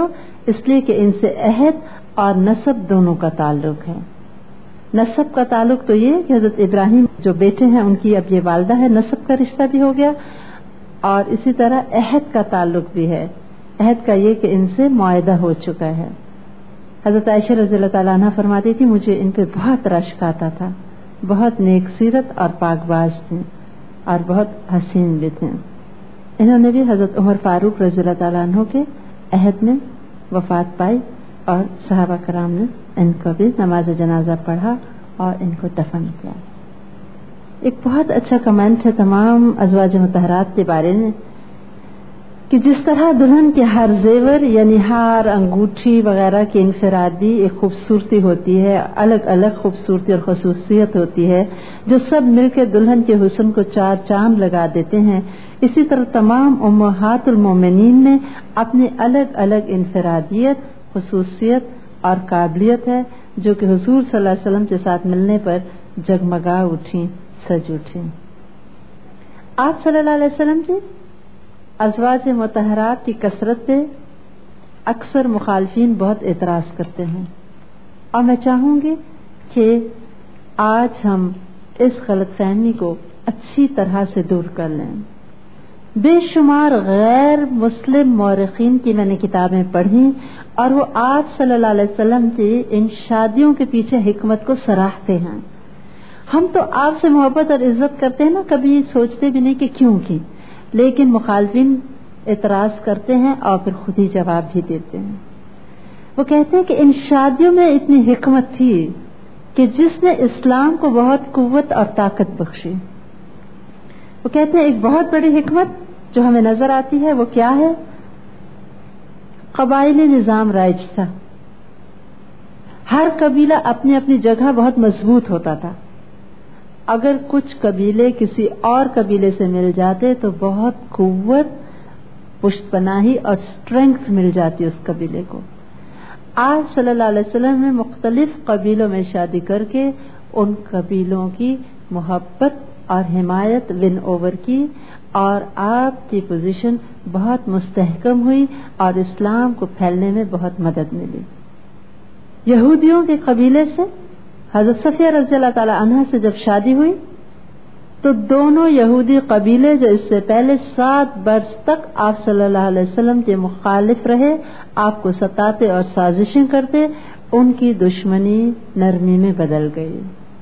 اس لیے کہ ان سے عہد اور نسب دونوں کا تعلق ہے. نسب کا تعلق تو یہ کہ حضرت ابراہیم جو بیٹے ہیں ان کی اب یہ والدہ ہے، نسب کا رشتہ بھی ہو گیا، اور اسی طرح عہد کا تعلق بھی ہے. عہد کا یہ کہ ان سے معاہدہ ہو چکا ہے. حضرت عائشہ رضی اللہ تعالیٰ عنہ فرماتی تھی مجھے ان پہ بہت رشک آتا تھا، بہت نیک سیرت اور پاک باز تھے اور بہت حسین بھی تھے. انہوں نے بھی حضرت عمر فاروق رضی اللہ تعالیٰ عنہ کے عہد میں وفات پائی اور صحابہ کرام نے ان کو بھی نماز جنازہ پڑھا اور ان کو دفن کیا. ایک بہت اچھا کمنٹ ہے تمام ازواج مطہرات کے بارے میں کہ جس طرح دلہن کے ہر زیور یعنی ہار، انگوٹھی وغیرہ کی انفرادی ایک خوبصورتی ہوتی ہے، الگ الگ خوبصورتی اور خصوصیت ہوتی ہے جو سب مل کے دلہن کے حسن کو چار چاند لگا دیتے ہیں، اسی طرح تمام امہات المومنین میں اپنی الگ الگ انفرادیت، خصوصیت اور قابلیت ہے جو کہ حضور صلی اللہ علیہ وسلم کے ساتھ ملنے پر جگمگا اٹھیں، سج اٹھیں. آپ صلی اللہ علیہ وسلم کی ازواج مطہرات کی کثرت پہ اکثر مخالفین بہت اعتراض کرتے ہیں، اور میں چاہوں گی کہ آج ہم اس غلط فہمی کو اچھی طرح سے دور کر لیں. بے شمار غیر مسلم مورخین کی میں نے کتابیں پڑھی اور وہ آپ صلی اللہ علیہ وسلم کی ان شادیوں کے پیچھے حکمت کو سراہتے ہیں. ہم تو آپ سے محبت اور عزت کرتے ہیں نا، کبھی سوچتے بھی نہیں کہ کیوں کی، لیکن مخالفین اعتراض کرتے ہیں اور پھر خود ہی جواب بھی دیتے ہیں. وہ کہتے ہیں کہ ان شادیوں میں اتنی حکمت تھی کہ جس نے اسلام کو بہت قوت اور طاقت بخشی. وہ کہتے ہیں ایک بہت بڑی حکمت جو ہمیں نظر آتی ہے وہ کیا ہے؟ قبائلی نظام رائج تھا، ہر قبیلہ اپنی اپنی جگہ بہت مضبوط ہوتا تھا. اگر کچھ قبیلے کسی اور قبیلے سے مل جاتے تو بہت قوت، پشت پناہی اور اسٹرینگتھ مل جاتی اس قبیلے کو. آج صلی اللہ علیہ وسلم نے مختلف قبیلوں میں شادی کر کے ان قبیلوں کی محبت اور حمایت ون اوور کی، اور آپ کی پوزیشن بہت مستحکم ہوئی اور اسلام کو پھیلنے میں بہت مدد ملی. یہودیوں کے قبیلے سے حضرت صفیہ رضی اللہ تعالی عنہا سے جب شادی ہوئی تو دونوں یہودی قبیلے جو اس سے پہلے 7 برس تک آپ صلی اللہ علیہ وسلم کے مخالف رہے، آپ کو ستاتے اور سازشیں کرتے، ان کی دشمنی نرمی میں بدل گئی.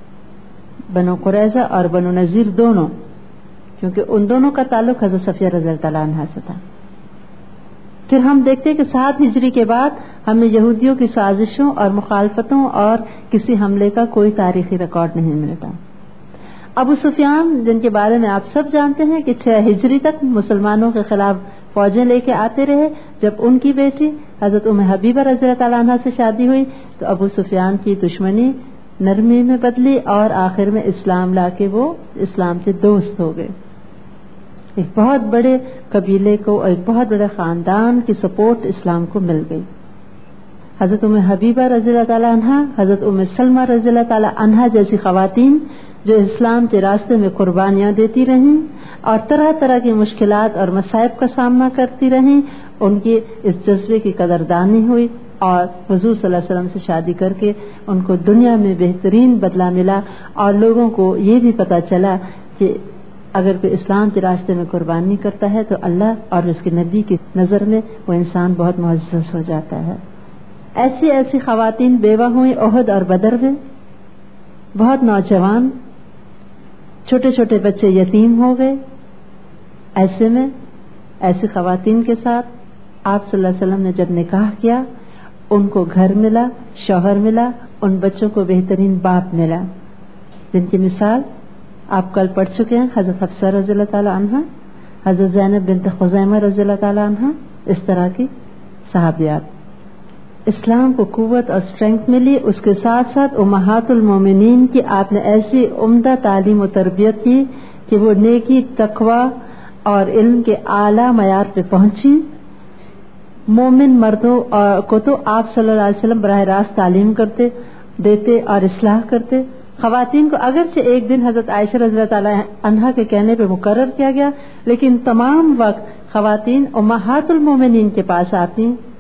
بنو قریظہ اور بنو نذیر دونوں، کیونکہ ان دونوں کا تعلق حضرت صفیہ رضی اللہ تعالی عنہا سے تھا. پھر ہم دیکھتے ہیں کہ 7 ہجری کے بعد ہمیں یہودیوں کی سازشوں اور مخالفتوں اور کسی حملے کا کوئی تاریخی ریکارڈ نہیں ملتا. ابو سفیان جن کے بارے میں آپ سب جانتے ہیں کہ 6 ہجری تک مسلمانوں کے خلاف فوجیں لے کے آتے رہے. جب ان کی بیٹی حضرت ام حبیبہ رضی اللہ تعالیٰ عنہا سے شادی ہوئی تو ابو سفیان کی دشمنی نرمی میں بدلی اور آخر میں اسلام لا کے وہ اسلام سے دوست ہو گئے. ایک بہت بڑے قبیلے کو، ایک بہت بڑے خاندان کی سپورٹ اسلام کو مل گئی. حضرت ام حبیبہ رضی اللہ تعالیٰ عنہا، حضرت ام سلمہ رضی اللہ تعالیٰ عنہا جیسی خواتین جو اسلام کے راستے میں قربانیاں دیتی رہیں اور طرح طرح کی مشکلات اور مصائب کا سامنا کرتی رہیں، ان کی اس جذبے کی قدردانی ہوئی اور حضور صلی اللہ علیہ وسلم سے شادی کر کے ان کو دنیا میں بہترین بدلہ ملا، اور لوگوں کو یہ بھی پتہ چلا کہ اگر کوئی اسلام کے راستے میں قربانی کرتا ہے تو اللہ اور اس کے نبی کی نظر میں وہ انسان بہت معزز ہو جاتا ہے. ایسی ایسی خواتین بیوہ ہوئیں احد اور بدر میں، بہت نوجوان، چھوٹے چھوٹے بچے یتیم ہو گئے. ایسے میں ایسی خواتین کے ساتھ آپ صلی اللہ علیہ وسلم نے جب نکاح کیا، ان کو گھر ملا، شوہر ملا، ان بچوں کو بہترین باپ ملا، جن کی مثال آپ کل پڑھ چکے ہیں، حضرت حفصہ رضی اللہ تعالی عنہا، حضرت زینب بنت خزیمہ رضی اللہ تعالی عنہا، اس طرح کی صحابیات. اسلام کو قوت اور اسٹرینگتھ ملی. اس کے ساتھ ساتھ امہات المومنین کی آپ نے ایسی عمدہ تعلیم و تربیت کی کہ وہ نیکی، تقوی اور علم کے اعلیٰ معیار پہ پہنچی. مومن مردوں کو تو آپ صلی اللہ علیہ وسلم براہ راست تعلیم کرتے، دیتے اور اصلاح کرتے. خواتین کو اگرچہ ایک دن حضرت عائشہ رضی اللہ تعالی عنہا کے کہنے پہ مقرر کیا گیا، لیکن تمام وقت خواتین امہات المومنین کے پاس آتی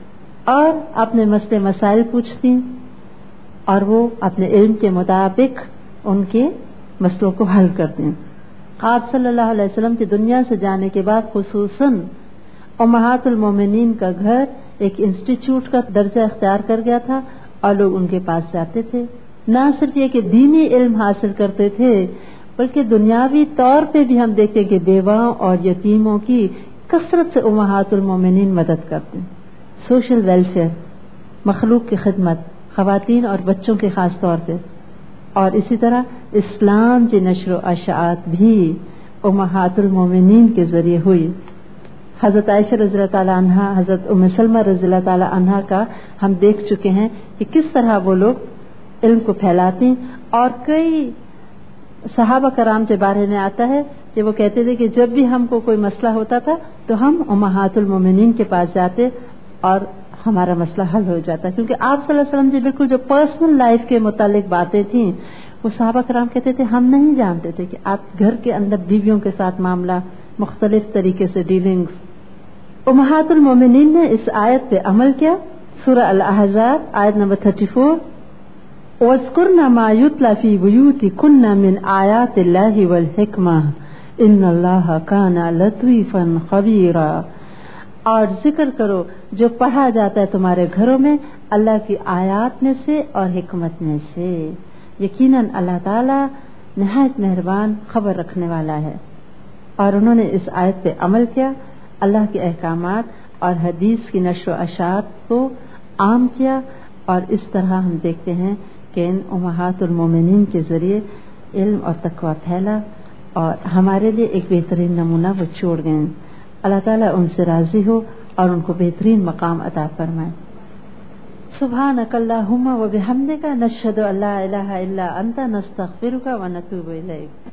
اور اپنے مسئلے مسائل پوچھتی اور وہ اپنے علم کے مطابق ان کے مسئلوں کو حل کرتے ہیں. آپ صلی اللہ علیہ وسلم کی دنیا سے جانے کے بعد خصوصاً امہات المومنین کا گھر ایک انسٹیٹیوٹ کا درجہ اختیار کر گیا تھا اور لوگ ان کے پاس جاتے تھے. نہ صرف یہ کہ دینی علم حاصل کرتے تھے بلکہ دنیاوی طور پہ بھی ہم دیکھیں کہ بیواؤں اور یتیموں کی کثرت سے امہات المومنین مدد کرتے ہیں. سوشل ویلفیئر، مخلوق کی خدمت، خواتین اور بچوں کے خاص طور پہ. اور اسی طرح اسلام کی نشر و اشاعت بھی امہات المومنین کے ذریعے ہوئی. حضرت عائشہ رضی اللہ تعالی عنہا، حضرت ام سلمہ رضی اللہ تعالی عنہا کا ہم دیکھ چکے ہیں کہ کس طرح وہ لوگ علم کو پھیلاتی. اور کئی صحابہ کرام کے بارے میں آتا ہے کہ وہ کہتے تھے کہ جب بھی ہم کو کوئی مسئلہ ہوتا تھا تو ہم امہات المومنین کے پاس جاتے اور ہمارا مسئلہ حل ہو جاتا. کیونکہ آپ صلی اللہ علیہ وسلم کی بالکل جو پرسنل لائف کے متعلق باتیں تھیں وہ صحابہ کرام کہتے تھے ہم نہیں جانتے تھے کہ آپ گھر کے اندر بیویوں کے ساتھ معاملہ مختلف طریقے سے ڈیلنگز. امہات المومنین نے اس آیت پہ عمل کیا. سورہ الاحزاب آیت نمبر 34، وَاذْكُرْنَ مَا يُتْلَى فِي بُيُوتِكُنَّ مِنْ آيَاتِ اللَّهِ وَالْحِكْمَةِ إِنَّ اللَّهَ كَانَ لَطِيفًا خَبِيرًا. اور ذکر کرو جو پڑھا جاتا ہے تمہارے گھروں میں اللہ کی آیات میں سے اور حکمت میں سے، یقیناً اللہ تعالی نہایت مہربان خبر رکھنے والا ہے. اور انہوں نے اس آیت پہ عمل کیا، اللہ کے احکامات اور حدیث کی نشر و اشاعت کو عام کیا. اور اس طرح ہم دیکھتے ہیں کہ ان امہات المومنین کے ذریعے علم اور تقوی پھیلا اور ہمارے لیے ایک بہترین نمونہ وہ چھوڑ گئے. اللہ تعالیٰ ان سے راضی ہو اور ان کو بہترین مقام عطا فرمائے. سبحانک اللہم و بحمدک نشہد ان لا الہ الا انت نستغفرک و نتوب الیک.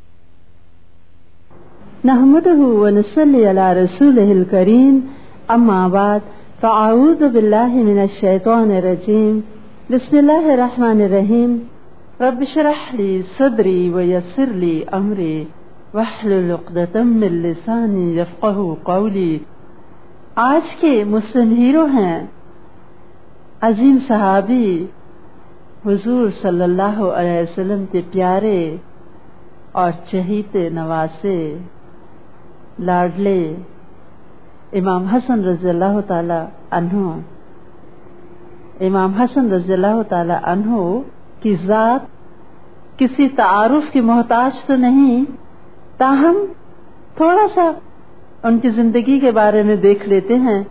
نحمده ونصلي على رسوله الكريم. اما بعد فاعوذ بالله من الشيطان الرجيم. بسم الله الرحمن الرحيم. رب اشرح لي صدري ويسر لي امري واحلل عقدة من لساني يفقهوا قولي. آج کے مسلم ہیرو ہیں عظیم صحابی حضور صلی اللہ علیہ وسلم کے پیارے اور چہیتے نواسے لاڈلے امام حسن رضی اللہ تعالی عنہ. امام حسن رضی اللہ تعالی عنہ کی ذات کسی تعارف کی محتاج تو نہیں، تاہم تھوڑا سا ان کی زندگی کے بارے میں دیکھ لیتے ہیں.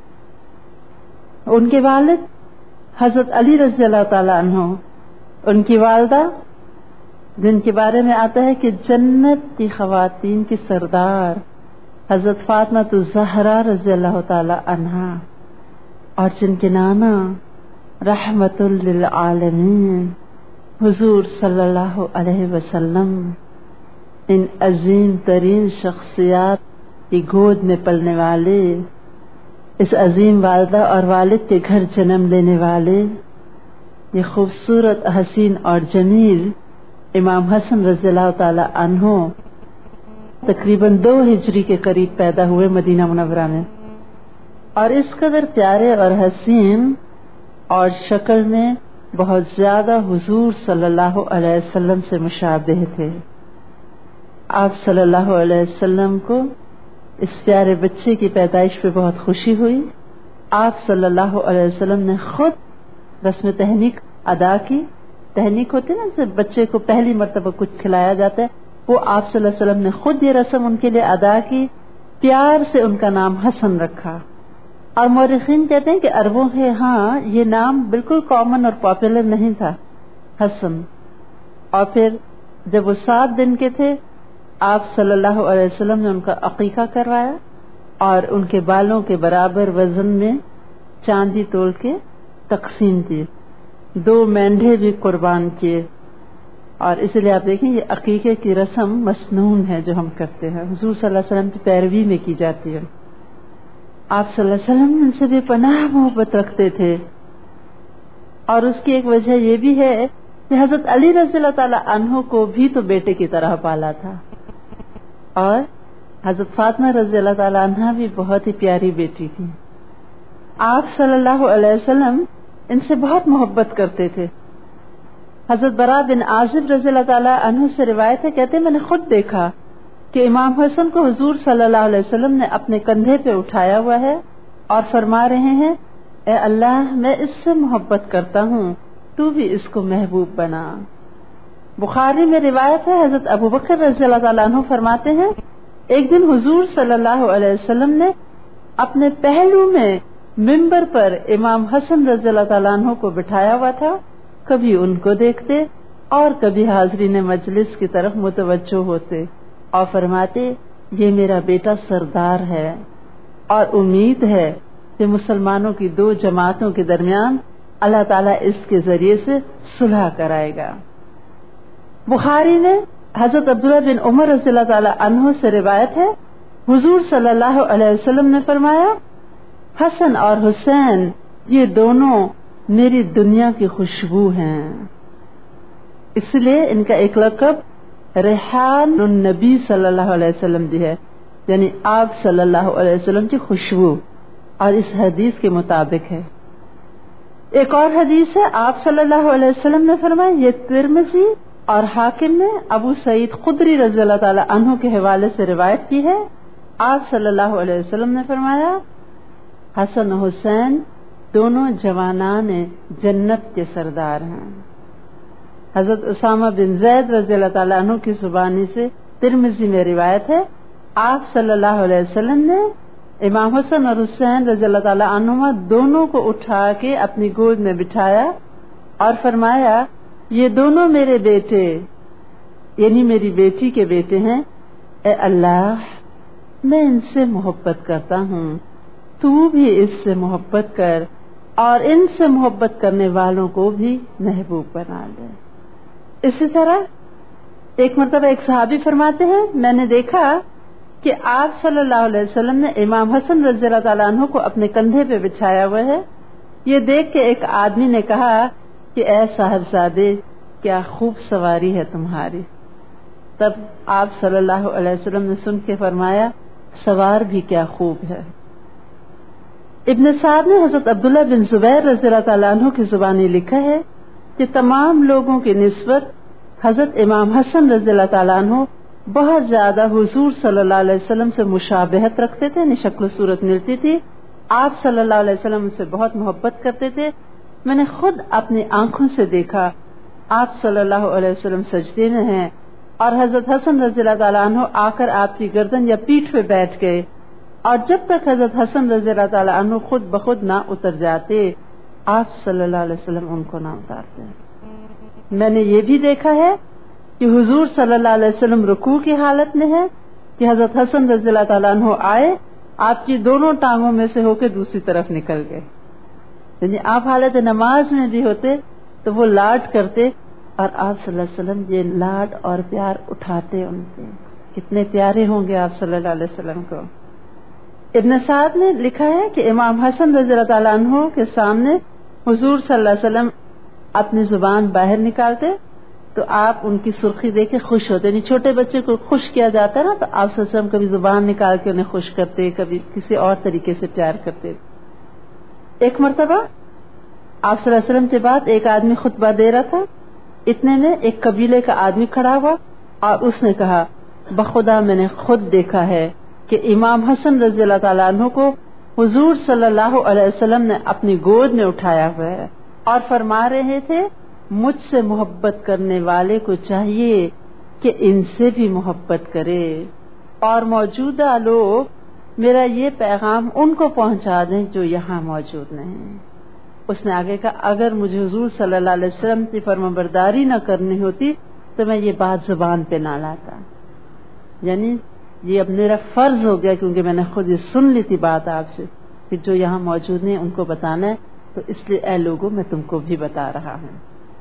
ان کے والد حضرت علی رضی اللہ تعالی عنہ، ان کی والدہ جن کے بارے میں آتا ہے کہ جنت کی خواتین کی سردار حضرت فاطمہ الزہرا رضی اللہ تعالی عنہا، اور جن کے نانا رحمت للعالمین حضور صلی اللہ علیہ وسلم. ان عظیم ترین شخصیات کی گود میں پلنے والے، اس عظیم والدہ اور والد کے گھر جنم لینے والے، یہ خوبصورت حسین اور جمیل امام حسن رضی اللہ تعالی عنہ تقریباً 2 ہجری کے قریب پیدا ہوئے مدینہ منورہ میں، اور اس قدر پیارے اور حسین اور شکل میں بہت زیادہ حضور صلی اللہ علیہ وسلم سے مشابہ تھے. آپ صلی اللہ علیہ وسلم کو اس پیارے بچے کی پیدائش پہ بہت خوشی ہوئی. آپ صلی اللہ علیہ وسلم نے خود رسم تہنیک ادا کی. تہنیک ہوتی نا، جب بچے کو پہلی مرتبہ کچھ کھلایا جاتا ہے، وہ آپ صلی اللہ علیہ وسلم نے خود یہ رسم ان کے لیے ادا کی. پیار سے ان کا نام حسن رکھا. اور مورخین کہتے ہیں کہ عربوں کے ہاں یہ نام بالکل کامن اور پاپولر نہیں تھا، حسن. اور پھر جب وہ 7 دن کے تھے، آپ صلی اللہ علیہ وسلم نے ان کا عقیقہ کروایا اور ان کے بالوں کے برابر وزن میں چاندی تول کے تقسیم کی. 2 مینڈھے بھی قربان کیے. اور اس لیے آپ دیکھیں یہ عقیقے کی رسم مسنون ہے جو ہم کرتے ہیں، حضور صلی اللہ علیہ وسلم کی پیروی میں کی جاتی ہے. آپ صلی اللہ علیہ وسلم ان سے بھی پناہ محبت رکھتے تھے. اور اس کی ایک وجہ یہ بھی ہے کہ حضرت علی رضی اللہ تعالی عنہ کو بھی تو بیٹے کی طرح پالا تھا، اور حضرت فاطمہ رضی اللہ تعالی عنہ بھی بہت ہی پیاری بیٹی تھی. آپ صلی اللہ علیہ وسلم ان سے بہت محبت کرتے تھے. حضرت برا بن عازب رضی اللہ تعالی عنہ سے روایت ہے، کہتے ہیں میں نے خود دیکھا کہ امام حسن کو حضور صلی اللہ علیہ وسلم نے اپنے کندھے پہ اٹھایا ہوا ہے اور فرما رہے ہیں اے اللہ میں اس سے محبت کرتا ہوں، تو بھی اس کو محبوب بنا. بخاری میں روایت ہے حضرت ابو بکر رضی اللہ تعالیٰ عنہ فرماتے ہیں ایک دن حضور صلی اللہ علیہ وسلم نے اپنے پہلو میں منبر پر امام حسن رضی اللہ تعالیٰ عنہ کو بٹھایا ہوا تھا. کبھی ان کو دیکھتے اور کبھی حاضرین مجلس کی طرف متوجہ ہوتے اور فرماتے یہ میرا بیٹا سردار ہے اور امید ہے کہ مسلمانوں کی دو جماعتوں کے درمیان اللہ تعالیٰ اس کے ذریعے سے صلح کرائے گا. بخاری نے حضرت عبداللہ بن عمر رضی اللہ تعالیٰ عنہ سے روایت ہے حضور صلی اللہ علیہ وسلم نے فرمایا حسن اور حسین یہ دونوں میری دنیا کی خوشبو ہیں. اس لیے ان کا ایک لقب ریحان النبی صلی اللہ علیہ وسلم بھی ہے، یعنی آپ صلی اللہ علیہ وسلم کی خوشبو، اور اس حدیث کے مطابق ہے. ایک اور حدیث ہے آپ صلی اللہ علیہ وسلم نے فرمایا، یہ ترمذی اور حاکم نے ابو سعید خدری رضی اللہ تعالی عنہ کے حوالے سے روایت کی ہے. آپ صلی اللہ علیہ وسلم نے فرمایا حسن و حسین دونوں جوانان جنت کے سردار ہیں. حضرت اسامہ بن زید رضی اللہ تعالیٰ عنہ کی زبانی سے ترمذی میں روایت ہے آپ صلی اللہ علیہ وسلم نے امام حسن اور حسین رضی اللہ تعالیٰ عنہما دونوں کو اٹھا کے اپنی گود میں بٹھایا اور فرمایا یہ دونوں میرے بیٹے یعنی میری بیٹی کے بیٹے ہیں. اے اللہ میں ان سے محبت کرتا ہوں، تو بھی اس سے محبت کر اور ان سے محبت کرنے والوں کو بھی محبوب بنا لے. اسی طرح ایک مرتبہ ایک صحابی فرماتے ہیں میں نے دیکھا کہ آپ صلی اللہ علیہ وسلم نے امام حسن رضی اللہ تعالیٰ عنہ کو اپنے کندھے پہ بچھایا ہوا ہے. یہ دیکھ کے ایک آدمی نے کہا کہ اے صاحبزادے کیا خوب سواری ہے تمہاری. تب آپ صلی اللہ علیہ وسلم نے سن کے فرمایا سوار بھی کیا خوب ہے. ابن سعد نے حضرت عبداللہ بن زبیر رضی اللہ تعالیٰ عنہ کی زبانی لکھا ہے کہ تمام لوگوں کی نسبت حضرت امام حسن رضی اللہ تعالیٰ عنہ بہت زیادہ حضور صلی اللہ علیہ وسلم سے مشابہت رکھتے تھے، شکل و صورت ملتی تھی. آپ صلی اللہ علیہ وسلم سے بہت محبت کرتے تھے. میں نے خود اپنی آنکھوں سے دیکھا آپ صلی اللہ علیہ وسلم سجدے میں ہیں اور حضرت حسن رضی اللہ تعالیٰ عنہ آ کر آپ کی گردن یا پیٹھ پہ بیٹھ گئے اور جب تک حضرت حسن رضی اللہ تعالیٰ عنہ خود بخود نہ اتر جاتے آپ صلی اللہ علیہ وسلم ان کو نہ اتارتے. میں نے یہ بھی دیکھا ہے کہ حضور صلی اللہ علیہ وسلم رکوع کی حالت میں ہے کہ حضرت حسن رضی اللہ تعالیٰ عنہ آئے آپ کی دونوں ٹانگوں میں سے ہو کے دوسری طرف نکل گئے. یعنی آپ حالت نماز میں بھی ہوتے تو وہ لاڈ کرتے اور آپ صلی اللہ علیہ وسلم یہ لاڈ اور پیار اٹھاتے ان سے. کتنے پیارے ہوں گے آپ صلی اللہ علیہ وسلم کو. ابن سعد نے لکھا ہے کہ امام حسن رضی اللہ تعالیٰ عنہ کے سامنے حضور صلی اللہ علیہ وسلم اپنی زبان باہر نکالتے تو آپ ان کی سرخی دیکھ کے خوش ہوتے. یعنی چھوٹے بچے کو خوش کیا جاتا ہے نا تو آپ صلی اللہ علیہ وسلم کبھی زبان نکال کے انہیں خوش کرتے، کبھی کسی اور طریقے سے پیار کرتے. ایک مرتبہ آپ صلی اللہ علیہ وسلم کے بعد ایک آدمی خطبہ دے رہا تھا. اتنے میں ایک قبیلے کا آدمی کھڑا ہوا اور اس نے کہا بخدا میں نے خود دیکھا ہے کہ امام حسن رضی اللہ تعالیٰ عنہ کو حضور صلی اللہ علیہ وسلم نے اپنی گود میں اٹھایا ہوا ہے اور فرما رہے تھے مجھ سے محبت کرنے والے کو چاہیے کہ ان سے بھی محبت کرے اور موجودہ لوگ میرا یہ پیغام ان کو پہنچا دیں جو یہاں موجود نہیں. اس نے آگے کہا اگر مجھے حضور صلی اللہ علیہ وسلم کی فرمانبرداری نہ کرنی ہوتی تو میں یہ بات زبان پہ نہ لاتا. یعنی یہ اب میرا فرض ہو گیا کیونکہ میں نے خود یہ سن لی تھی بات آپ سے کہ جو یہاں موجود ہیں ان کو بتانا ہے، تو اس لیے اے لوگوں میں تم کو بھی بتا رہا ہوں.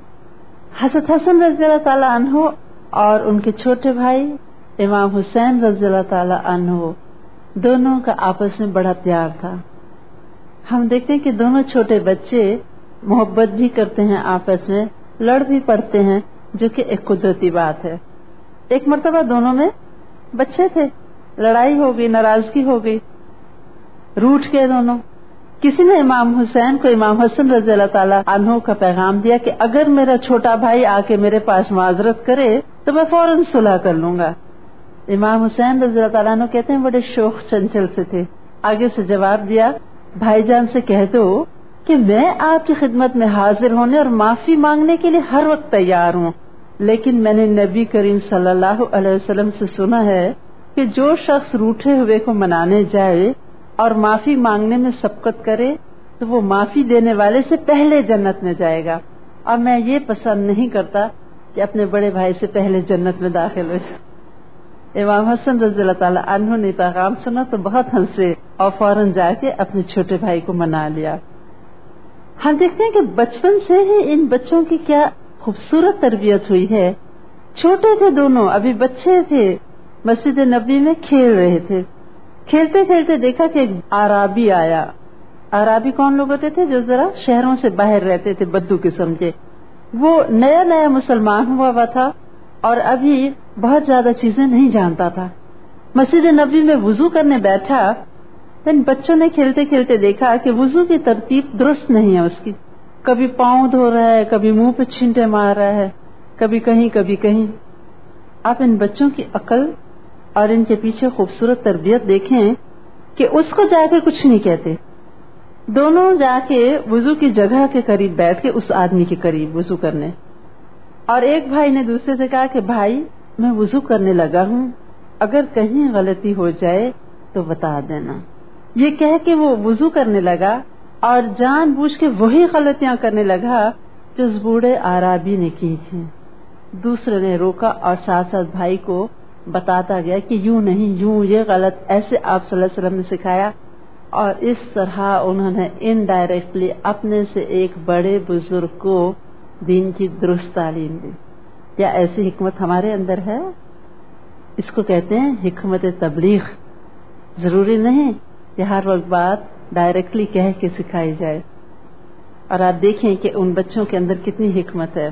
حضرت حسن رضی اللہ تعالیٰ عنہ اور ان کے چھوٹے بھائی امام حسین رضی اللہ تعالیٰ عنہ دونوں کا آپس میں بڑا پیار تھا. ہم دیکھتے ہیں کہ دونوں چھوٹے بچے محبت بھی کرتے ہیں، آپس میں لڑ بھی پڑتے ہیں، جو کہ ایک قدرتی بات ہے. ایک مرتبہ دونوں میں بچے تھے، لڑائی ہو گئی، ناراضگی ہو گئی، روٹھ گئے دونوں. کسی نے امام حسین کو امام حسن رضی اللہ تعالیٰ عنہ کا پیغام دیا کہ اگر میرا چھوٹا بھائی آ کے میرے پاس معذرت کرے تو میں فوراً صلح کر لوں گا. امام حسین رضی اللہ تعالیٰ عنہ کہتے ہیں بڑے شوخ چنچل سے تھے. آگے سے جواب دیا بھائی جان سے کہہ دو کہ میں آپ کی خدمت میں حاضر ہونے اور معافی مانگنے کے لیے ہر وقت تیار ہوں، لیکن میں نے نبی کریم صلی اللہ علیہ وسلم سے سنا ہے کہ جو شخص روٹھے ہوئے کو منانے جائے اور معافی مانگنے میں سبقت کرے تو وہ معافی دینے والے سے پہلے جنت میں جائے گا، اور میں یہ پسند نہیں کرتا کہ اپنے بڑے بھائی سے پہلے جنت میں داخل ہو جائے. امام حسن رضی اللہ تعالیٰ عنہ نے پیغام سنا تو بہت ہنسے اور فوراً جا کے اپنے چھوٹے بھائی کو منا لیا. ہم دیکھتے ہیں کہ بچپن سے ہی ان بچوں کی کیا خوبصورت تربیت ہوئی ہے. چھوٹے تھے دونوں، ابھی بچے تھے، مسجد نبوی میں کھیل رہے تھے. کھیلتے کھیلتے دیکھا کہ ایک عرابی آیا. عرابی کون لوگ ہوتے تھے؟ جو ذرا شہروں سے باہر رہتے تھے، بدو قسم کے. وہ نیا نیا مسلمان ہوا تھا اور ابھی بہت زیادہ چیزیں نہیں جانتا تھا. مسجد نبوی میں وضو کرنے بیٹھا. ان بچوں نے کھیلتے کھیلتے دیکھا کہ وضو کی ترتیب درست نہیں ہے اس کی. کبھی پاؤں دھو رہا ہے، کبھی منہ پہ چھینٹے مار رہا ہے، کبھی کہیں کبھی کہیں. آپ ان بچوں کی عقل اور ان کے پیچھے خوبصورت تربیت دیکھیں کہ اس کو جا کے کچھ نہیں کہتے. دونوں جا کے وضو کی جگہ کے قریب بیٹھ کے اس آدمی کے قریب وضو کرنے. اور ایک بھائی نے دوسرے سے کہا کہ بھائی میں وضو کرنے لگا ہوں، اگر کہیں غلطی ہو جائے تو بتا دینا. یہ کہہ کے وہ وضو کرنے لگا اور جان بوجھ کے وہی غلطیاں کرنے لگا جو اس بوڑھے عرابی نے کی تھی. دوسرے نے روکا اور ساتھ ساتھ بھائی کو بتاتا گیا کہ یوں نہیں، یوں، یہ غلط، ایسے آپ صلی اللہ علیہ وسلم نے سکھایا. اور اس طرح انہوں نے انڈائریکٹلی اپنے سے ایک بڑے بزرگ کو دین کی درست تعلیم دی. کیا ایسی حکمت ہمارے اندر ہے؟ اس کو کہتے ہیں حکمت تبلیغ. ضروری نہیں کہ ہر وقت بات ڈائریکٹلی کہہ کے سکھائی جائے. اور آپ دیکھیں کہ ان بچوں کے اندر کتنی حکمت ہے.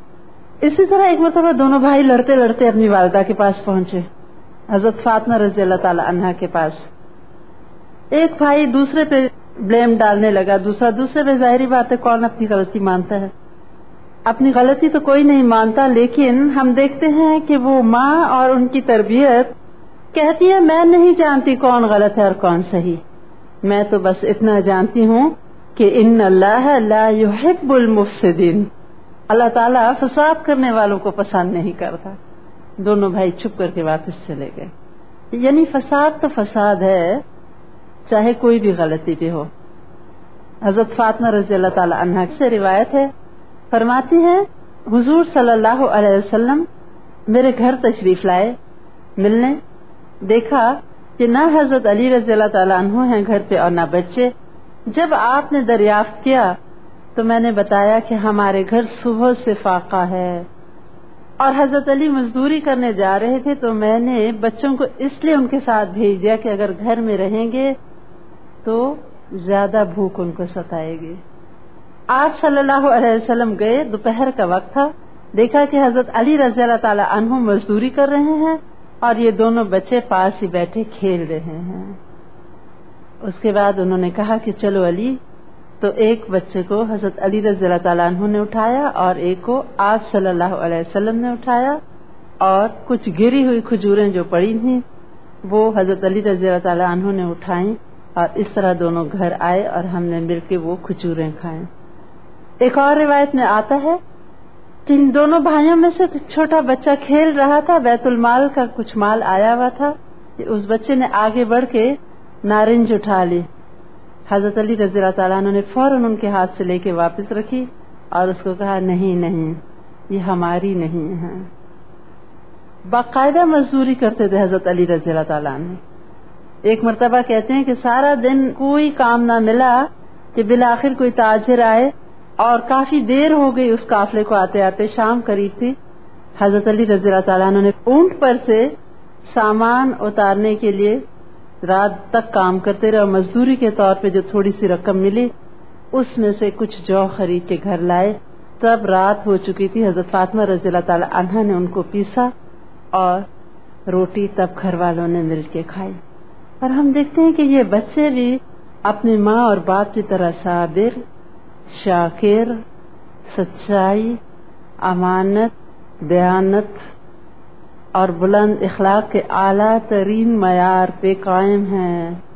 اسی طرح ایک مرتبہ دونوں بھائی لڑتے لڑتے اپنی والدہ کے پاس پہنچے، حضرت فاطمہ رضی اللہ تعالی عنہا کے پاس. ایک بھائی دوسرے پہ بلیم ڈالنے لگا، دوسرے پہ. ظاہری بات ہے کون اپنی غلطی مانتا ہے؟ اپنی غلطی تو کوئی نہیں مانتا، لیکن ہم دیکھتے ہیں کہ وہ ماں اور ان کی تربیت کہتی ہے میں نہیں جانتی کون غلط ہے اور کون صحیح، میں تو بس اتنا جانتی ہوں کہ ان اللہ لا يحب المفسدین، اللہ تعالیٰ فساد کرنے والوں کو پسند نہیں کرتا. دونوں بھائی چھپ کر کے واپس چلے گئے. یعنی فساد تو فساد ہے، چاہے کوئی بھی غلطی بھی ہو. حضرت فاطمہ رضی اللہ تعالی عنہا سے روایت ہے، فرماتی ہیں حضور صلی اللہ علیہ وسلم میرے گھر تشریف لائے ملنے. دیکھا کہ نہ حضرت علی رضی اللہ تعالی عنہ ہیں گھر پہ اور نہ بچے. جب آپ نے دریافت کیا تو میں نے بتایا کہ ہمارے گھر صبح سے فاقہ ہے اور حضرت علی مزدوری کرنے جا رہے تھے، تو میں نے بچوں کو اس لیے ان کے ساتھ بھیج دیا کہ اگر گھر میں رہیں گے تو زیادہ بھوک ان کو ستائے گی. آپ صلی اللہ علیہ وسلم گئے، دوپہر کا وقت تھا. دیکھا کہ حضرت علی رضی اللہ تعالی عنہ مزدوری کر رہے ہیں اور یہ دونوں بچے پاس ہی بیٹھے کھیل رہے ہیں. اس کے بعد انہوں نے کہا کہ چلو علی. تو ایک بچے کو حضرت علی رضی اللہ تعالیٰ عنہ نے اٹھایا اور ایک کو آپ صلی اللہ علیہ وسلم نے اٹھایا، اور کچھ گری ہوئی کھجوریں جو پڑی تھیں وہ حضرت علی رضی اللہ تعالیٰ عنہ نے اٹھائیں، اور اس طرح دونوں گھر آئے اور ہم نے مل کے وہ کھجوریں کھائیں. ایک اور روایت میں آتا ہے کہ ان دونوں بھائیوں میں سے چھوٹا بچہ کھیل رہا تھا، بیت المال کا کچھ مال آیا ہوا تھا، کہ اس بچے نے آگے بڑھ کے نارنج اٹھا لی. حضرت علی رضی اللہ تعالیٰ عنہ نے فوراً ان کے ہاتھ سے لے کے واپس رکھی اور اس کو کہا نہیں نہیں یہ ہماری نہیں ہے. باقاعدہ مزدوری کرتے تھے حضرت علی رضی اللہ تعالیٰ عنہ. ایک مرتبہ کہتے ہیں کہ سارا دن کوئی کام نہ ملا کہ بالآخر کوئی تاجر آئے اور کافی دیر ہو گئی اس قافلے کو آتے آتے، شام قریب تھی. حضرت علی رضی اللہ تعالیٰ عنہ نے اونٹ پر سے سامان اتارنے کے لیے رات تک کام کرتے رہے اور مزدوری کے طور پہ جو تھوڑی سی رقم ملی اس میں سے کچھ جو خرید کے گھر لائے. تب رات ہو چکی تھی. حضرت فاطمہ رضی اللہ تعالی عنہا نے ان کو پیسا اور روٹی تب گھر والوں نے مل کے کھائی. اور ہم دیکھتے ہیں کہ یہ بچے بھی اپنی ماں اور باپ کی طرح صابر، شاکر، سچائی، امانت، دیانت اور بلند اخلاق کے اعلیٰ ترین معیار پہ قائم ہیں۔